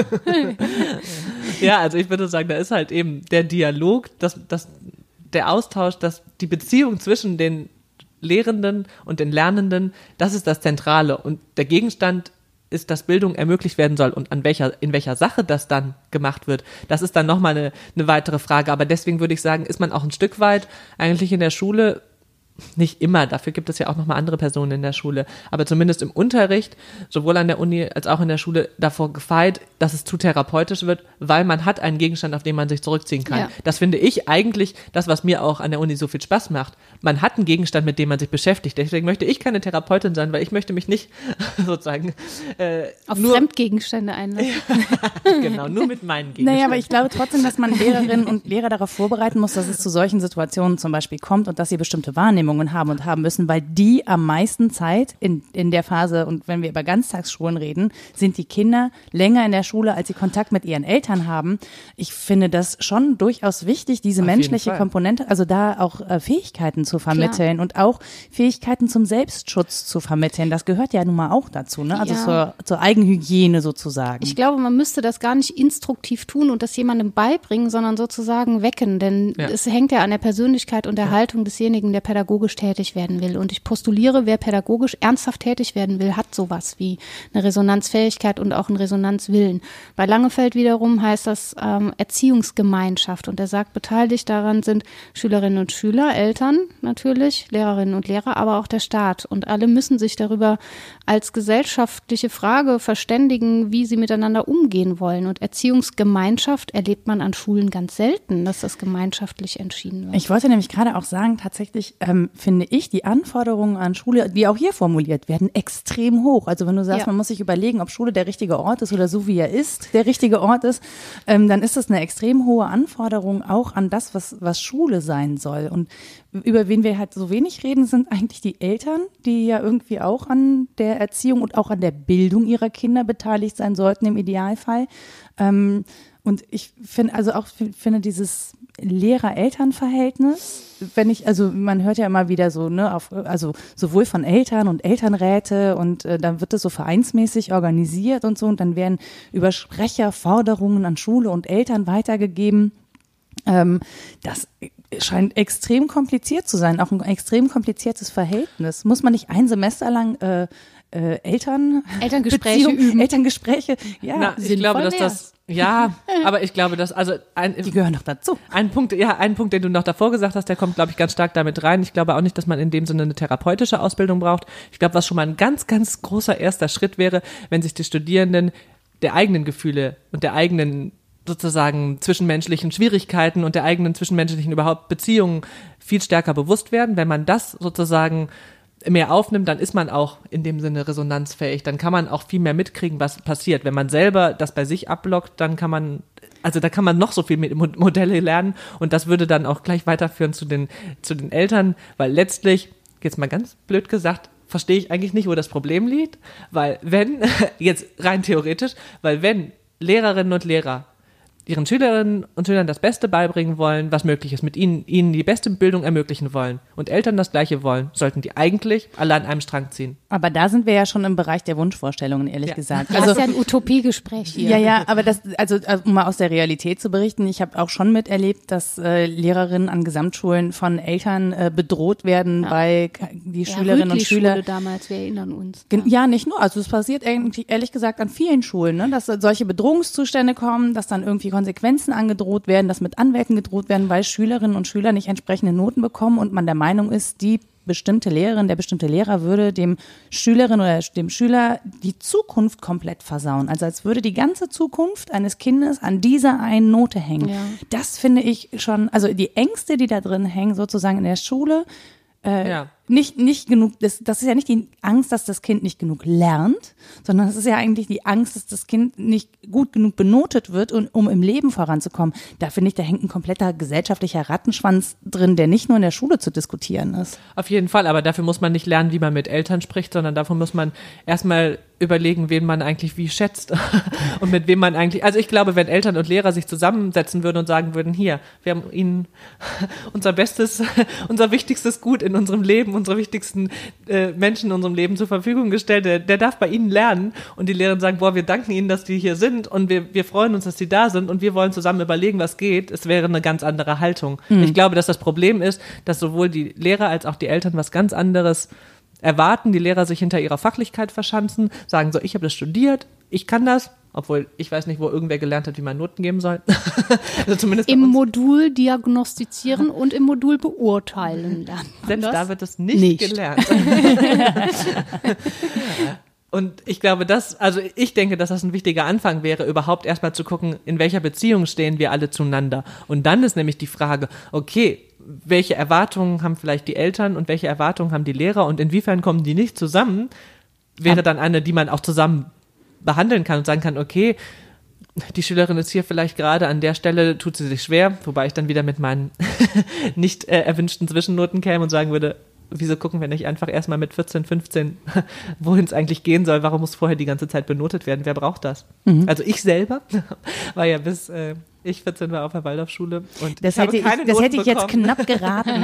Ja, also ich würde sagen, da ist halt eben der Dialog, das, das, der Austausch, das, die Beziehung zwischen den Lehrenden und den Lernenden, das ist das Zentrale. Und der Gegenstand ist, dass Bildung ermöglicht werden soll und an welcher, in welcher Sache das dann gemacht wird, das ist dann nochmal eine, eine weitere Frage. Aber deswegen würde ich sagen, ist man auch ein Stück weit eigentlich in der Schule nicht immer, dafür gibt es ja auch nochmal andere Personen in der Schule, aber zumindest im Unterricht, sowohl an der Uni als auch in der Schule, davor gefeit, dass es zu therapeutisch wird, weil man hat einen Gegenstand, auf den man sich zurückziehen kann. Ja. Das finde ich eigentlich das, was mir auch an der Uni so viel Spaß macht. Man hat einen Gegenstand, mit dem man sich beschäftigt. Deswegen möchte ich keine Therapeutin sein, weil ich möchte mich nicht sozusagen äh, auf nur, Fremdgegenstände einlassen. Genau, nur mit meinen Gegenständen. Naja, aber ich glaube trotzdem, dass man Lehrerinnen und Lehrer darauf vorbereiten muss, dass es zu solchen Situationen zum Beispiel kommt und dass sie bestimmte Wahrnehmungen haben und haben müssen, weil die am meisten Zeit in, in der Phase, und wenn wir über Ganztagsschulen reden, sind die Kinder länger in der Schule, als sie Kontakt mit ihren Eltern haben. Ich finde das schon durchaus wichtig, diese Auf menschliche Komponente, also da auch äh, Fähigkeiten zu vermitteln. Klar. Und auch Fähigkeiten zum Selbstschutz zu vermitteln. Das gehört ja nun mal auch dazu, ne? Also ja. zur, zur Eigenhygiene sozusagen. Ich glaube, man müsste das gar nicht instruktiv tun und das jemandem beibringen, sondern sozusagen wecken, denn ja. es hängt ja an der Persönlichkeit und der ja. Haltung desjenigen, der pädagogisch tätig werden will. Und ich postuliere, wer pädagogisch ernsthaft tätig werden will, hat sowas wie eine Resonanzfähigkeit und auch einen Resonanzwillen. Bei Langefeld wiederum heißt das ähm, Erziehungsgemeinschaft und er sagt, beteiligt daran sind Schülerinnen und Schüler, Eltern natürlich, Lehrerinnen und Lehrer, aber auch der Staat. Und alle müssen sich darüber als gesellschaftliche Frage verständigen, wie sie miteinander umgehen wollen. Und Erziehungsgemeinschaft erlebt man an Schulen ganz selten, dass das gemeinschaftlich entschieden wird. Ich wollte nämlich gerade auch sagen, tatsächlich ähm, finde ich, die Anforderungen an Schule, die auch hier formuliert werden, extrem hoch. Also wenn du sagst, ja. man muss sich überlegen, ob Schule der richtige Ort ist oder so wie er ist, der richtige Ort ist, ähm, dann ist das eine extrem hohe Anforderung auch an das, was, was Schule sein soll. Und über wen wir halt so wenig reden, sind eigentlich die Eltern, die ja irgendwie auch an der Erziehung und auch an der Bildung ihrer Kinder beteiligt sein sollten im Idealfall. Ähm, und ich finde, also auch finde dieses Lehrer-Eltern-Verhältnis, wenn ich, also man hört ja immer wieder so, ne, auf, also sowohl von Eltern und Elternräte und äh, dann wird das so vereinsmäßig organisiert und so und dann werden über Sprecher Forderungen an Schule und Eltern weitergegeben. Ähm, das scheint extrem kompliziert zu sein, auch ein extrem kompliziertes Verhältnis. Muss man nicht ein Semester lang äh, äh, Eltern Elterngespräche Beziehung, üben? Elterngespräche, ja. Na, ich glaube, dass das, ja, aber ich glaube, dass, also, ein, die gehören doch dazu. Ein Punkt, ja, ein Punkt, den du noch davor gesagt hast, der kommt, glaube ich, ganz stark damit rein. Ich glaube auch nicht, dass man in dem Sinne eine therapeutische Ausbildung braucht. Ich glaube, was schon mal ein ganz, ganz großer erster Schritt wäre, wenn sich die Studierenden der eigenen Gefühle und der eigenen sozusagen zwischenmenschlichen Schwierigkeiten und der eigenen zwischenmenschlichen überhaupt Beziehungen viel stärker bewusst werden. Wenn man das sozusagen mehr aufnimmt, dann ist man auch in dem Sinne resonanzfähig. Dann kann man auch viel mehr mitkriegen, was passiert. Wenn man selber das bei sich abblockt, dann kann man, also da kann man noch so viel mit Modelle lernen und das würde dann auch gleich weiterführen zu den, zu den Eltern, weil letztlich, jetzt mal ganz blöd gesagt, verstehe ich eigentlich nicht, wo das Problem liegt, weil wenn, jetzt rein theoretisch, weil wenn Lehrerinnen und Lehrer ihren Schülerinnen und Schülern das Beste beibringen wollen, was möglich ist, mit ihnen, ihnen die beste Bildung ermöglichen wollen und Eltern das Gleiche wollen, sollten die eigentlich alle an einem Strang ziehen. Aber da sind wir ja schon im Bereich der Wunschvorstellungen, ehrlich ja. gesagt. Also, das ist ja ein Utopiegespräch hier. Ja, ja, aber das, also um mal aus der Realität zu berichten, ich habe auch schon miterlebt, dass äh, Lehrerinnen an Gesamtschulen von Eltern äh, bedroht werden, ja. weil die ja, Schülerinnen und Schüler damals, wir erinnern uns. Ja. ja, nicht nur, also es passiert eigentlich ehrlich gesagt an vielen Schulen, ne, dass solche Bedrohungszustände kommen, dass dann irgendwie Konsequenzen angedroht werden, dass mit Anwälten gedroht werden, weil Schülerinnen und Schüler nicht entsprechende Noten bekommen und man der Meinung ist, die bestimmte Lehrerin, der bestimmte Lehrer würde dem Schülerin oder dem Schüler die Zukunft komplett versauen. Also als würde die ganze Zukunft eines Kindes an dieser einen Note hängen. Ja. Das finde ich schon, also die Ängste, die da drin hängen, sozusagen in der Schule, Äh, ja. nicht, nicht genug, das, das ist ja nicht die Angst, dass das Kind nicht genug lernt, sondern es ist ja eigentlich die Angst, dass das Kind nicht gut genug benotet wird, und, um im Leben voranzukommen. Da finde ich, da hängt ein kompletter gesellschaftlicher Rattenschwanz drin, der nicht nur in der Schule zu diskutieren ist. Auf jeden Fall, aber dafür muss man nicht lernen, wie man mit Eltern spricht, sondern dafür muss man erstmal überlegen, wen man eigentlich wie schätzt und mit wem man eigentlich, also ich glaube, wenn Eltern und Lehrer sich zusammensetzen würden und sagen würden, hier, wir haben ihnen unser bestes, unser wichtigstes Gut in unserem Leben, unsere wichtigsten äh, Menschen in unserem Leben zur Verfügung gestellt, der, der darf bei ihnen lernen, und die Lehrer sagen, boah, wir danken ihnen, dass die hier sind, und wir, wir freuen uns, dass die da sind, und wir wollen zusammen überlegen, was geht. Es wäre eine ganz andere Haltung. Mhm. Ich glaube, dass das Problem ist, dass sowohl die Lehrer als auch die Eltern was ganz anderes erwarten, die Lehrer sich hinter ihrer Fachlichkeit verschanzen, sagen so, ich habe das studiert, ich kann das, Obwohl, ich weiß nicht, wo irgendwer gelernt hat, wie man Noten geben soll. Also zumindest im Modul diagnostizieren und im Modul beurteilen lernen. Selbst das? da wird es nicht, Nicht. gelernt. Und ich glaube, das, also ich denke, dass das ein wichtiger Anfang wäre, überhaupt erstmal zu gucken, in welcher Beziehung stehen wir alle zueinander. Und dann ist nämlich die Frage, okay, welche Erwartungen haben vielleicht die Eltern und welche Erwartungen haben die Lehrer und inwiefern kommen die nicht zusammen, wäre dann eine, die man auch zusammen behandeln kann und sagen kann, okay, die Schülerin ist hier vielleicht gerade an der Stelle, tut sie sich schwer, wobei ich dann wieder mit meinen nicht äh, erwünschten Zwischennoten käme und sagen würde, wieso gucken wir nicht einfach erstmal mit vierzehn, fünfzehn, wohin es eigentlich gehen soll, warum muss vorher die ganze Zeit benotet werden, wer braucht das? Mhm. Also ich selber war ja bis äh, ich vierzehn war auf der Waldorfschule und das ich hätte habe keine ich, das Noten hätte ich jetzt bekommen. knapp geraten.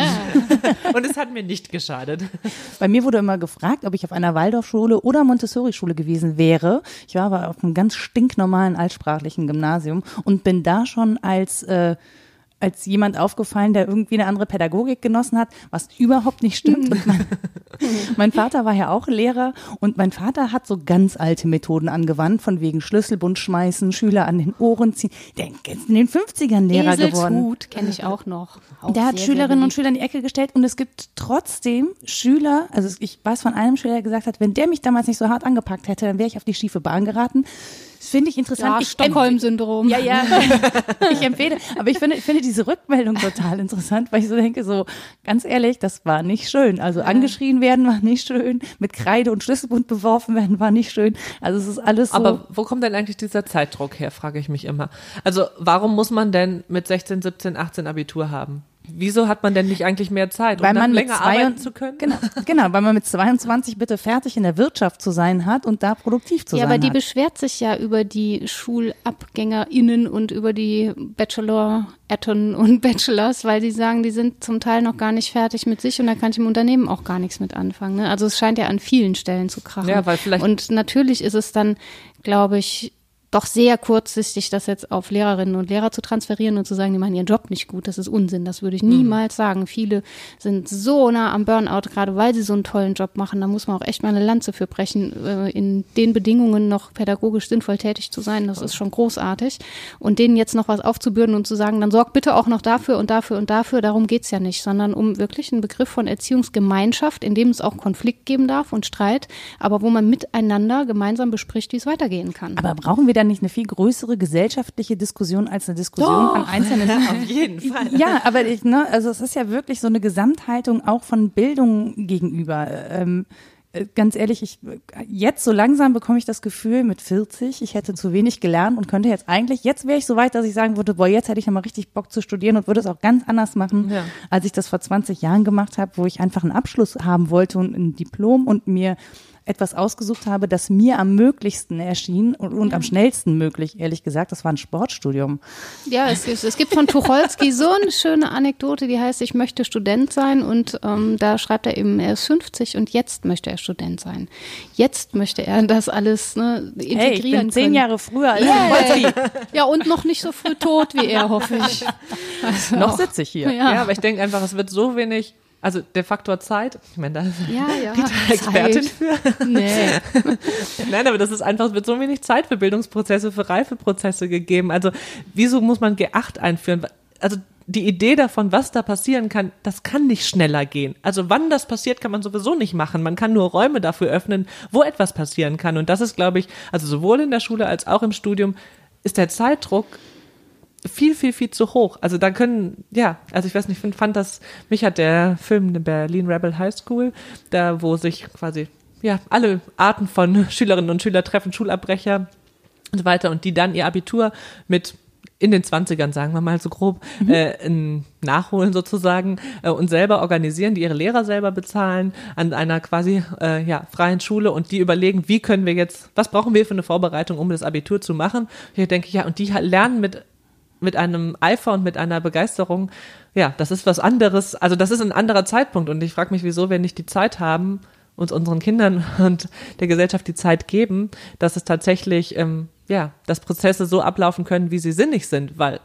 Und es hat mir nicht geschadet. Bei mir wurde immer gefragt, ob ich auf einer Waldorfschule oder Montessori-Schule gewesen wäre. Ich war aber auf einem ganz stinknormalen altsprachlichen Gymnasium und bin da schon als äh, als jemand aufgefallen, der irgendwie eine andere Pädagogik genossen hat, was überhaupt nicht stimmt. Und mein, mein Vater war ja auch Lehrer und mein Vater hat so ganz alte Methoden angewandt, von wegen Schlüsselbund schmeißen, Schüler an den Ohren ziehen. Der ist in den fünfzigern Lehrer geworden. Eselshut kenne ich auch noch. Auch Der hat sehr, Schülerinnen sehr und Schüler in die Ecke gestellt und es gibt trotzdem Schüler, also ich weiß von einem Schüler, der gesagt hat, wenn der mich damals nicht so hart angepackt hätte, dann wäre ich auf die schiefe Bahn geraten. Das finde ich interessant. Ja, ich Stockholm-Syndrom. Ja, ja, ich empfehle, aber ich finde, ich finde diese Rückmeldung total interessant, weil ich so denke, so ganz ehrlich, das war nicht schön. Also ja. Angeschrien werden war nicht schön, mit Kreide und Schlüsselbund beworfen werden war nicht schön. Also es ist alles so. Aber wo kommt denn eigentlich dieser Zeitdruck her, frage ich mich immer. Also warum muss man denn mit sechzehn, siebzehn, achtzehn Abitur haben? Wieso hat man denn nicht eigentlich mehr Zeit, um weil dann man länger zwei, arbeiten zu können? Genau, genau, weil man mit zweiundzwanzig bitte fertig in der Wirtschaft zu sein hat und da produktiv zu ja, sein hat. Ja, aber die beschwert sich ja über die SchulabgängerInnen und über die Bacheloretten und Bachelors, weil die sagen, die sind zum Teil noch gar nicht fertig mit sich und da kann ich im Unternehmen auch gar nichts mit anfangen. Ne? Also es scheint ja an vielen Stellen zu krachen. Ja, weil vielleicht und natürlich ist es dann, glaube ich, doch sehr kurzsichtig, das jetzt auf Lehrerinnen und Lehrer zu transferieren und zu sagen, die machen ihren Job nicht gut. Das ist Unsinn. Das würde ich niemals mhm. sagen. Viele sind so nah am Burnout, gerade weil sie so einen tollen Job machen. Da muss man auch echt mal eine Lanze für brechen, in den Bedingungen noch pädagogisch sinnvoll tätig zu sein. Das ist schon großartig. Und denen jetzt noch was aufzubürden und zu sagen, dann sorgt bitte auch noch dafür und dafür und dafür. Darum geht's ja nicht, sondern um wirklich einen Begriff von Erziehungsgemeinschaft, in dem es auch Konflikt geben darf und Streit, aber wo man miteinander gemeinsam bespricht, wie es weitergehen kann. Aber brauchen wir dann nicht eine viel größere gesellschaftliche Diskussion als eine Diskussion Doch. von einzelnen? Auf jeden Fall. Ja, aber ich, ne, also es ist ja wirklich so eine Gesamthaltung auch von Bildung gegenüber. Ähm, ganz ehrlich, ich jetzt so langsam bekomme ich das Gefühl mit vierzig, ich hätte zu wenig gelernt und könnte jetzt eigentlich, jetzt wäre ich so weit, dass ich sagen würde, boah, jetzt hätte ich nochmal richtig Bock zu studieren und würde es auch ganz anders machen, ja. als ich das vor zwanzig Jahren gemacht habe, wo ich einfach einen Abschluss haben wollte und ein Diplom und mir etwas ausgesucht habe, das mir am möglichsten erschien und, und am schnellsten möglich, ehrlich gesagt, das war ein Sportstudium. Ja, es, es, es gibt von Tucholsky so eine schöne Anekdote, die heißt, ich möchte Student sein und ähm, da schreibt er eben, er ist fünfzig und jetzt möchte er Student sein. Jetzt möchte er das alles ne, integrieren hey, ich bin können. zehn Jahre früher als yeah. Tucholsky. Ja, und noch nicht so früh tot wie er, hoffe ich. Also noch sitze ich hier. Ja. ja, aber ich denke einfach, es wird so wenig. Also der Faktor Zeit, ich meine, da ist ja, ja, Rita Expertin für. Nee. Nein, aber das ist einfach, es wird so wenig Zeit für Bildungsprozesse, für Reifeprozesse gegeben. Also wieso muss man G acht einführen? Also die Idee davon, was da passieren kann, das kann nicht schneller gehen. Also wann das passiert, kann man sowieso nicht machen. Man kann nur Räume dafür öffnen, wo etwas passieren kann. Und das ist, glaube ich, also sowohl in der Schule als auch im Studium ist der Zeitdruck viel, viel, viel zu hoch. Also da können, ja, also ich weiß nicht, ich fand das, mich hat der Film Berlin Rebel High School, da wo sich quasi, ja, alle Arten von Schülerinnen und Schüler treffen, Schulabbrecher und so weiter und die dann ihr Abitur mit in den zwanzigern, sagen wir mal so grob, mhm. äh, nachholen sozusagen äh, und selber organisieren, die ihre Lehrer selber bezahlen an einer quasi äh, ja, freien Schule und die überlegen, wie können wir jetzt, was brauchen wir für eine Vorbereitung, um das Abitur zu machen. Hier denke ich, ja, und die lernen mit mit einem Eifer und mit einer Begeisterung, ja, das ist was anderes, also das ist ein anderer Zeitpunkt und ich frage mich, wieso wir nicht die Zeit haben, uns unseren Kindern und der Gesellschaft die Zeit geben, dass es tatsächlich, ähm, ja, dass Prozesse so ablaufen können, wie sie sinnig sind, weil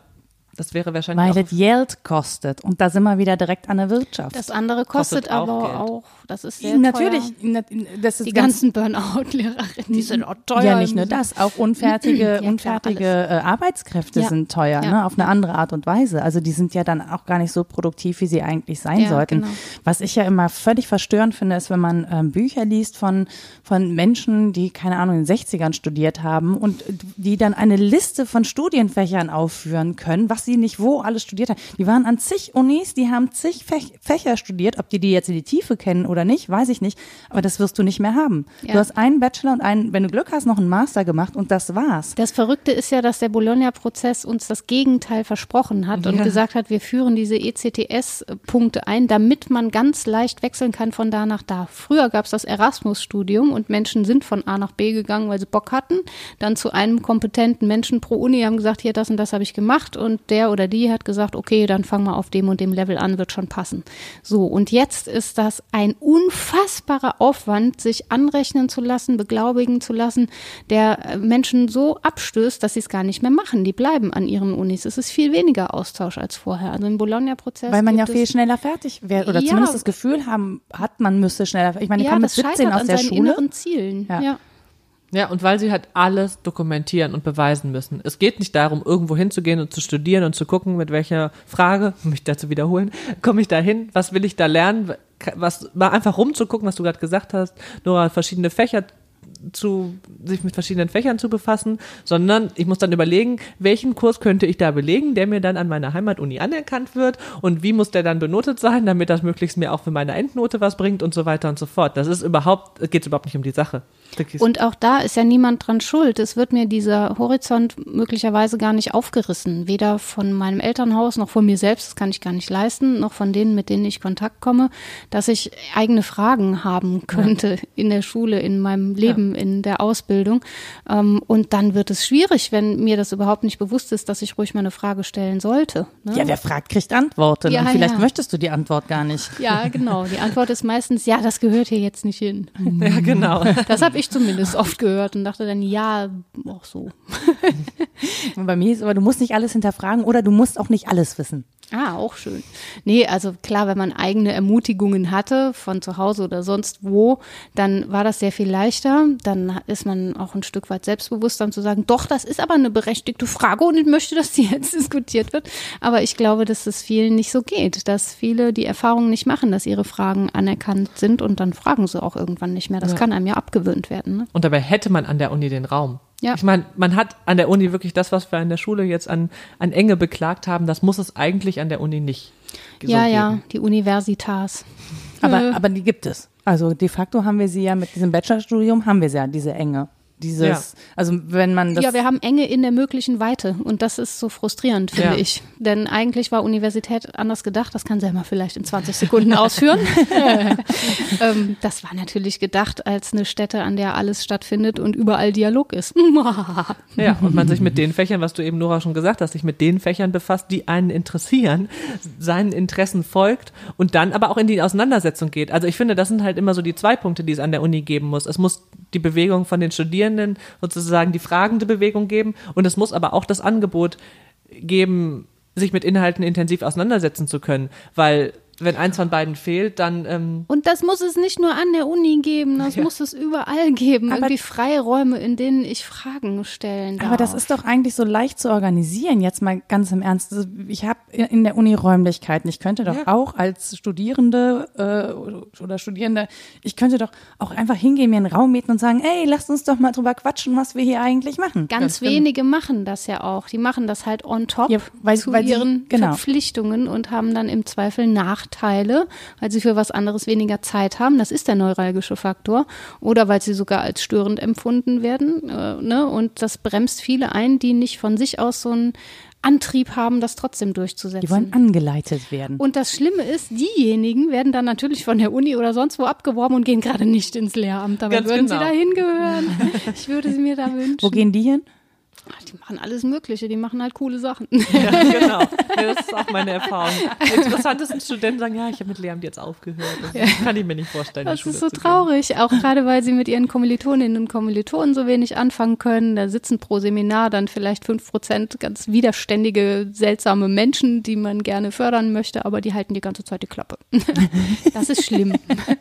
Das wäre wahrscheinlich Weil auch es Geld kostet. Und da sind wir wieder direkt an der Wirtschaft. Das andere kostet, Kostet auch aber Geld. auch, das ist sehr Natürlich. teuer. Das ist Die ganz, ganzen Burnout-Lehrerinnen, die sind auch teuer. ja, nicht nur das, auch unfertige, Ja, unfertige klar, äh, Arbeitskräfte Ja. sind teuer, Ja. ne, auf eine andere Art und Weise. Also die sind ja dann auch gar nicht so produktiv, wie sie eigentlich sein Ja, sollten. genau. Was ich ja immer völlig verstörend finde, ist, wenn man ähm, Bücher liest von, von Menschen, die, keine Ahnung, in den sechzigern studiert haben und die dann eine Liste von Studienfächern aufführen können, was sie nicht wo alles studiert haben. Die waren an zig Unis, die haben zig Fäch- Fächer studiert, ob die die jetzt in die Tiefe kennen oder nicht, weiß ich nicht, aber das wirst du nicht mehr haben. Ja. Du hast einen Bachelor und einen, wenn du Glück hast, noch einen Master gemacht und das war's. Das Verrückte ist ja, dass der Bologna-Prozess uns das Gegenteil versprochen hat und Ja. gesagt hat, wir führen diese E C T S-Punkte ein, damit man ganz leicht wechseln kann von da nach da. Früher gab es das Erasmus-Studium und Menschen sind von A nach B gegangen, weil sie Bock hatten, dann zu einem kompetenten Menschen pro Uni, haben gesagt, hier, das und das habe ich gemacht und der oder die hat gesagt, okay, dann fangen wir auf dem und dem Level an, wird schon passen. So, und jetzt ist das ein unfassbarer Aufwand, sich anrechnen zu lassen, beglaubigen zu lassen, der Menschen so abstößt, dass sie es gar nicht mehr machen. Die bleiben an ihren Unis. Es ist viel weniger Austausch als vorher. Also im Bologna-Prozess Weil man ja gibt viel es- schneller fertig wäre oder Ja. zumindest das Gefühl haben, hat man müsste schneller. Ich meine, ich ja, komme mit das siebzehn scheitert aus an der seinen Schule. inneren Zielen. Ja. Ja. Ja, und weil sie halt alles dokumentieren und beweisen müssen. Es geht nicht darum, irgendwo hinzugehen und zu studieren und zu gucken, mit welcher Frage, mich dazu wiederholen, komme ich da hin, was will ich da lernen, was, mal einfach rumzugucken, was du gerade gesagt hast, nur verschiedene Fächer zu, sich mit verschiedenen Fächern zu befassen, sondern ich muss dann überlegen, welchen Kurs könnte ich da belegen, der mir dann an meiner Heimatuni anerkannt wird und wie muss der dann benotet sein, damit das möglichst mir auch für meine Endnote was bringt und so weiter und so fort. Das ist überhaupt, geht überhaupt nicht um die Sache. Und auch da ist ja niemand dran schuld. Es wird mir dieser Horizont möglicherweise gar nicht aufgerissen. Weder von meinem Elternhaus noch von mir selbst, das kann ich gar nicht leisten, noch von denen, mit denen ich Kontakt komme, dass ich eigene Fragen haben könnte ja. in der Schule, in meinem Leben, ja. in der Ausbildung. Und dann wird es schwierig, wenn mir das überhaupt nicht bewusst ist, dass ich ruhig mal eine Frage stellen sollte. Ne? Ja, wer fragt, kriegt Antworten. Ja, und vielleicht ja. möchtest du die Antwort gar nicht. Ja, genau. Die Antwort ist meistens, ja, das gehört hier jetzt nicht hin. Ja, genau. Das habe ich zumindest oft gehört und dachte dann, ja, auch so. Und bei mir ist aber, du musst nicht alles hinterfragen oder du musst auch nicht alles wissen. Ah, auch schön. Nee, also klar, wenn man eigene Ermutigungen hatte, von zu Hause oder sonst wo, dann war das sehr viel leichter. Dann ist man auch ein Stück weit selbstbewusster, um zu sagen, doch, das ist aber eine berechtigte Frage und ich möchte, dass die jetzt diskutiert wird. Aber ich glaube, dass es vielen nicht so geht, dass viele die Erfahrung nicht machen, dass ihre Fragen anerkannt sind und dann fragen sie auch irgendwann nicht mehr. Das Ja. kann einem ja abgewöhnt werden. Ne? Und dabei hätte man an der Uni den Raum. Ja. Ich meine, man hat an der Uni wirklich das, was wir an der Schule jetzt an, an Enge beklagt haben, das muss es eigentlich an der Uni nicht so Ja, geben. ja, die Universitas. Aber, Äh. aber die gibt es. Also de facto haben wir sie ja mit diesem Bachelorstudium, haben wir sie ja, diese Enge. Dieses, Ja. also wenn man das. Ja, wir haben Enge in der möglichen Weite und das ist so frustrierend, finde Ja. ich. Denn eigentlich war Universität anders gedacht, das kann Selma vielleicht in zwanzig Sekunden ausführen. ähm, das war natürlich gedacht als eine Stätte, an der alles stattfindet und überall Dialog ist. Ja, und man sich mit den Fächern, was du eben, Nora, schon gesagt hast, sich mit den Fächern befasst, die einen interessieren, seinen Interessen folgt und dann aber auch in die Auseinandersetzung geht. Also ich finde, das sind halt immer so die zwei Punkte, die es an der Uni geben muss. Es muss die Bewegung von den Studierenden sozusagen die fragende Bewegung geben und es muss aber auch das Angebot geben, sich mit Inhalten intensiv auseinandersetzen zu können, weil wenn eins von beiden fehlt, dann ähm, Und das muss es nicht nur an der Uni geben, das Ja. muss es überall geben. Aber- Irgendwie Freiräume, in denen ich Fragen stellen darf. Aber das ist doch eigentlich so leicht zu organisieren, jetzt mal ganz im Ernst. Also ich habe in der Uni Räumlichkeiten. Ich könnte doch Ja. auch als Studierende äh, oder Studierende, ich könnte doch auch einfach hingehen, mir einen Raum mieten und sagen, ey, lasst uns doch mal drüber quatschen, was wir hier eigentlich machen. Ganz Ganz genau. wenige machen das ja auch. Die machen das halt on top Ja, weil- zu weil sie- ihren genau. Verpflichtungen und haben dann im Zweifel Nachteile, weil sie für was anderes weniger Zeit haben. Das ist der neuralgische Faktor. Oder weil sie sogar als störend empfunden werden. Äh, ne? Und das bremst viele ein, die nicht von sich aus so einen Antrieb haben, das trotzdem durchzusetzen. Die wollen angeleitet werden. Und das Schlimme ist, diejenigen werden dann natürlich von der Uni oder sonst wo abgeworben und gehen gerade nicht ins Lehramt. Dabei Ganz würden genau. sie da hingehören. Ich würde sie mir da wünschen. Wo gehen die hin? Die machen alles Mögliche, die machen halt coole Sachen. Ja, genau. Ja, das ist auch meine Erfahrung. Die interessantesten Studenten sagen, ja, ich habe mit Lehramt jetzt aufgehört. Das ja. kann ich mir nicht vorstellen. Das ist so traurig, auch gerade weil sie mit ihren Kommilitoninnen und Kommilitonen so wenig anfangen können. Da sitzen pro Seminar dann vielleicht fünf Prozent ganz widerständige, seltsame Menschen, die man gerne fördern möchte, aber die halten die ganze Zeit die Klappe. Das ist schlimm.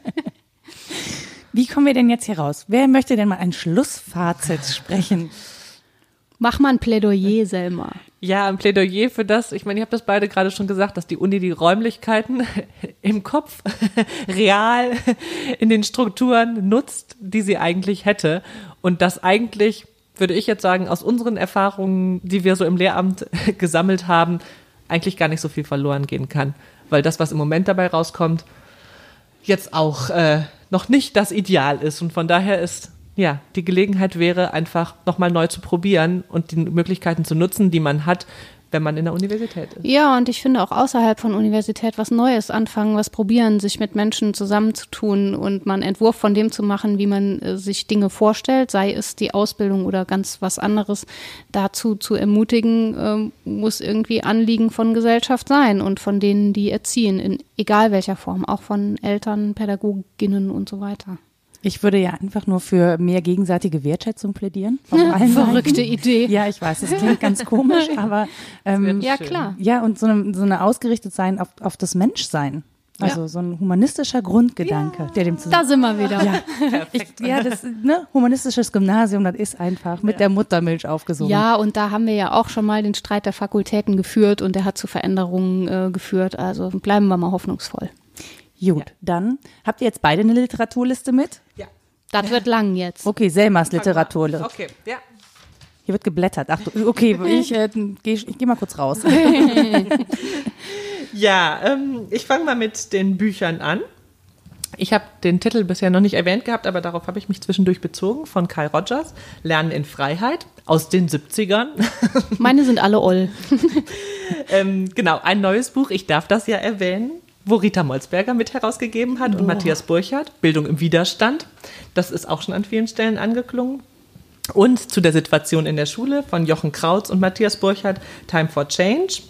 Wie kommen wir denn jetzt hier raus? Wer möchte denn mal ein Schlussfazit sprechen? Mach mal ein Plädoyer, Selma. Ja, ein Plädoyer für das, ich meine, ihr habt das beide gerade schon gesagt, dass die Uni die Räumlichkeiten im Kopf real in den Strukturen nutzt, die sie eigentlich hätte. Und das eigentlich, würde ich jetzt sagen, aus unseren Erfahrungen, die wir so im Lehramt gesammelt haben, eigentlich gar nicht so viel verloren gehen kann. Weil das, was im Moment dabei rauskommt, jetzt auch äh, noch nicht das Ideal ist. Und von daher ist ja, die Gelegenheit wäre einfach nochmal neu zu probieren und die Möglichkeiten zu nutzen, die man hat, wenn man in der Universität ist. Ja, und ich finde auch außerhalb von Universität was Neues anfangen, was probieren, sich mit Menschen zusammenzutun und mal einen Entwurf von dem zu machen, wie man äh, sich Dinge vorstellt, sei es die Ausbildung oder ganz was anderes, dazu zu ermutigen, äh, muss irgendwie Anliegen von Gesellschaft sein und von denen, die erziehen, in egal welcher Form, auch von Eltern, Pädagoginnen und so weiter. Ich würde ja einfach nur für mehr gegenseitige Wertschätzung plädieren. Auf allen Verrückte Seiten. Idee. Ja, ich weiß, das klingt ganz komisch, aber ähm, ja, klar. Ja, und so eine, so eine ausgerichtet sein auf, auf das Menschsein. Also ja. so ein humanistischer Grundgedanke, ja. der dem zusammen. Da sind wir wieder. Ja, ich, ja das ne, humanistisches Gymnasium, das ist einfach mit ja. der Muttermilch aufgesogen. Ja, und da haben wir ja auch schon mal den Streit der Fakultäten geführt und der hat zu Veränderungen äh, geführt. Also bleiben wir mal hoffnungsvoll. Gut, ja. dann habt ihr jetzt beide eine Literaturliste mit? Ja. Das ja. wird lang jetzt. Okay, Selmas Literaturliste. Okay, ja. Hier wird geblättert. Ach, okay, ich äh, gehe ich geh mal kurz raus. Ja, ähm, ich fange mal mit den Büchern an. Ich habe den Titel bisher noch nicht erwähnt gehabt, aber darauf habe ich mich zwischendurch bezogen, von Carl Rogers, Lernen in Freiheit, aus den siebzigern. Meine sind alle oll. ähm, genau, ein neues Buch, ich darf das ja erwähnen, wo Rita Molzberger mit herausgegeben hat und oh. Matthias Burchardt, Bildung im Widerstand. Das ist auch schon an vielen Stellen angeklungen. Und zu der Situation in der Schule von Jochen Krautz und Matthias Burchardt, Time for Change.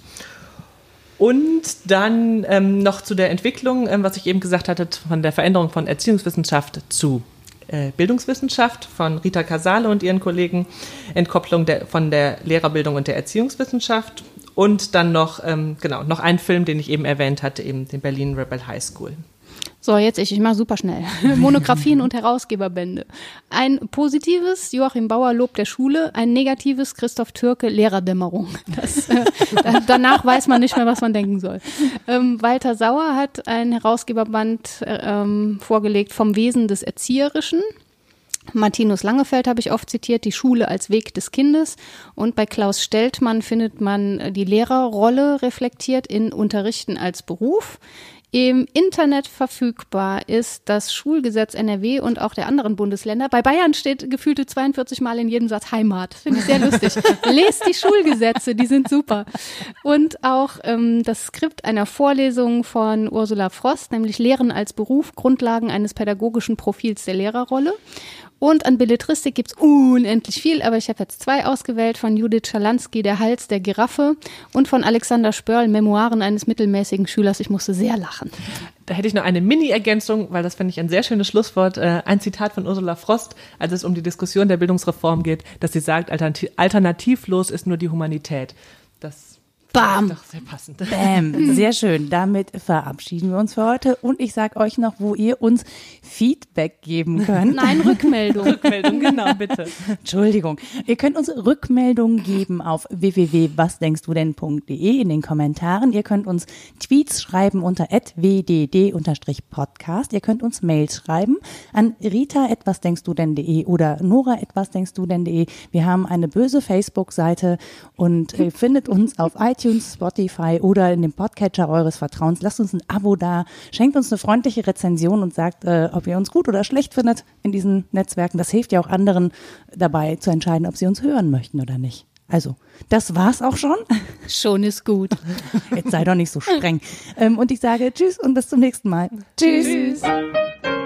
Und dann ähm, noch zu der Entwicklung, ähm, was ich eben gesagt hatte, von der Veränderung von Erziehungswissenschaft zu äh, Bildungswissenschaft von Rita Casale und ihren Kollegen, Entkopplung der, von der Lehrerbildung und der Erziehungswissenschaft. Und dann noch, ähm, genau, noch ein Film, den ich eben erwähnt hatte, eben den Berlin Rebel High School. So, jetzt ich, ich mache super schnell. Monografien und Herausgeberbände. Ein positives Joachim Bauer Lob der Schule, ein negatives Christoph Türke Lehrerdämmerung. Das, äh, da, danach weiß man nicht mehr, was man denken soll. Ähm, Walter Sauer hat ein Herausgeberband äh, ähm, vorgelegt vom Wesen des Erzieherischen. Martinus Langefeld habe ich oft zitiert, die Schule als Weg des Kindes. Und bei Klaus Steltmann findet man die Lehrerrolle reflektiert in Unterrichten als Beruf. Im Internet verfügbar ist das Schulgesetz N R W und auch der anderen Bundesländer. Bei Bayern steht gefühlte zweiundvierzig Mal in jedem Satz Heimat. Finde ich sehr lustig. Lest die Schulgesetze, die sind super. Und auch ähm, das Skript einer Vorlesung von Ursula Frost, nämlich Lehren als Beruf, Grundlagen eines pädagogischen Profils der Lehrerrolle. Und an Belletristik gibt's unendlich viel, aber ich habe jetzt zwei ausgewählt, von Judith Schalansky, Der Hals der Giraffe, und von Alexander Spörl, Memoiren eines mittelmäßigen Schülers. Ich musste sehr lachen. Da hätte ich noch eine Mini-Ergänzung, weil das finde ich ein sehr schönes Schlusswort. Äh, ein Zitat von Ursula Frost, als es um die Diskussion der Bildungsreform geht, dass sie sagt, alternativ- alternativlos ist nur die Humanität. Das Bam. ist doch sehr passend. Bam, sehr schön. Damit verabschieden wir uns für heute und ich sage euch noch, wo ihr uns Feedback geben könnt. Nein, Rückmeldung. Rückmeldung, genau, bitte. Entschuldigung. Ihr könnt uns Rückmeldungen geben auf w w w punkt was denkst du denn punkt d e in den Kommentaren. Ihr könnt uns Tweets schreiben unter at w d d podcast. Ihr könnt uns Mails schreiben an rita at was denkst du denn punkt d e oder nora at was denkst du denn punkt d e. Wir haben eine böse Facebook-Seite und ihr findet uns auf iTunes, Spotify oder in dem Podcatcher eures Vertrauens. Lasst uns ein Abo da, schenkt uns eine freundliche Rezension und sagt, äh, ob ihr uns gut oder schlecht findet in diesen Netzwerken. Das hilft ja auch anderen dabei zu entscheiden, ob sie uns hören möchten oder nicht. Also, das war's auch schon. Schon ist gut. Jetzt sei doch nicht so streng. Ähm, und ich sage Tschüss und bis zum nächsten Mal. Tschüss. Tschüss.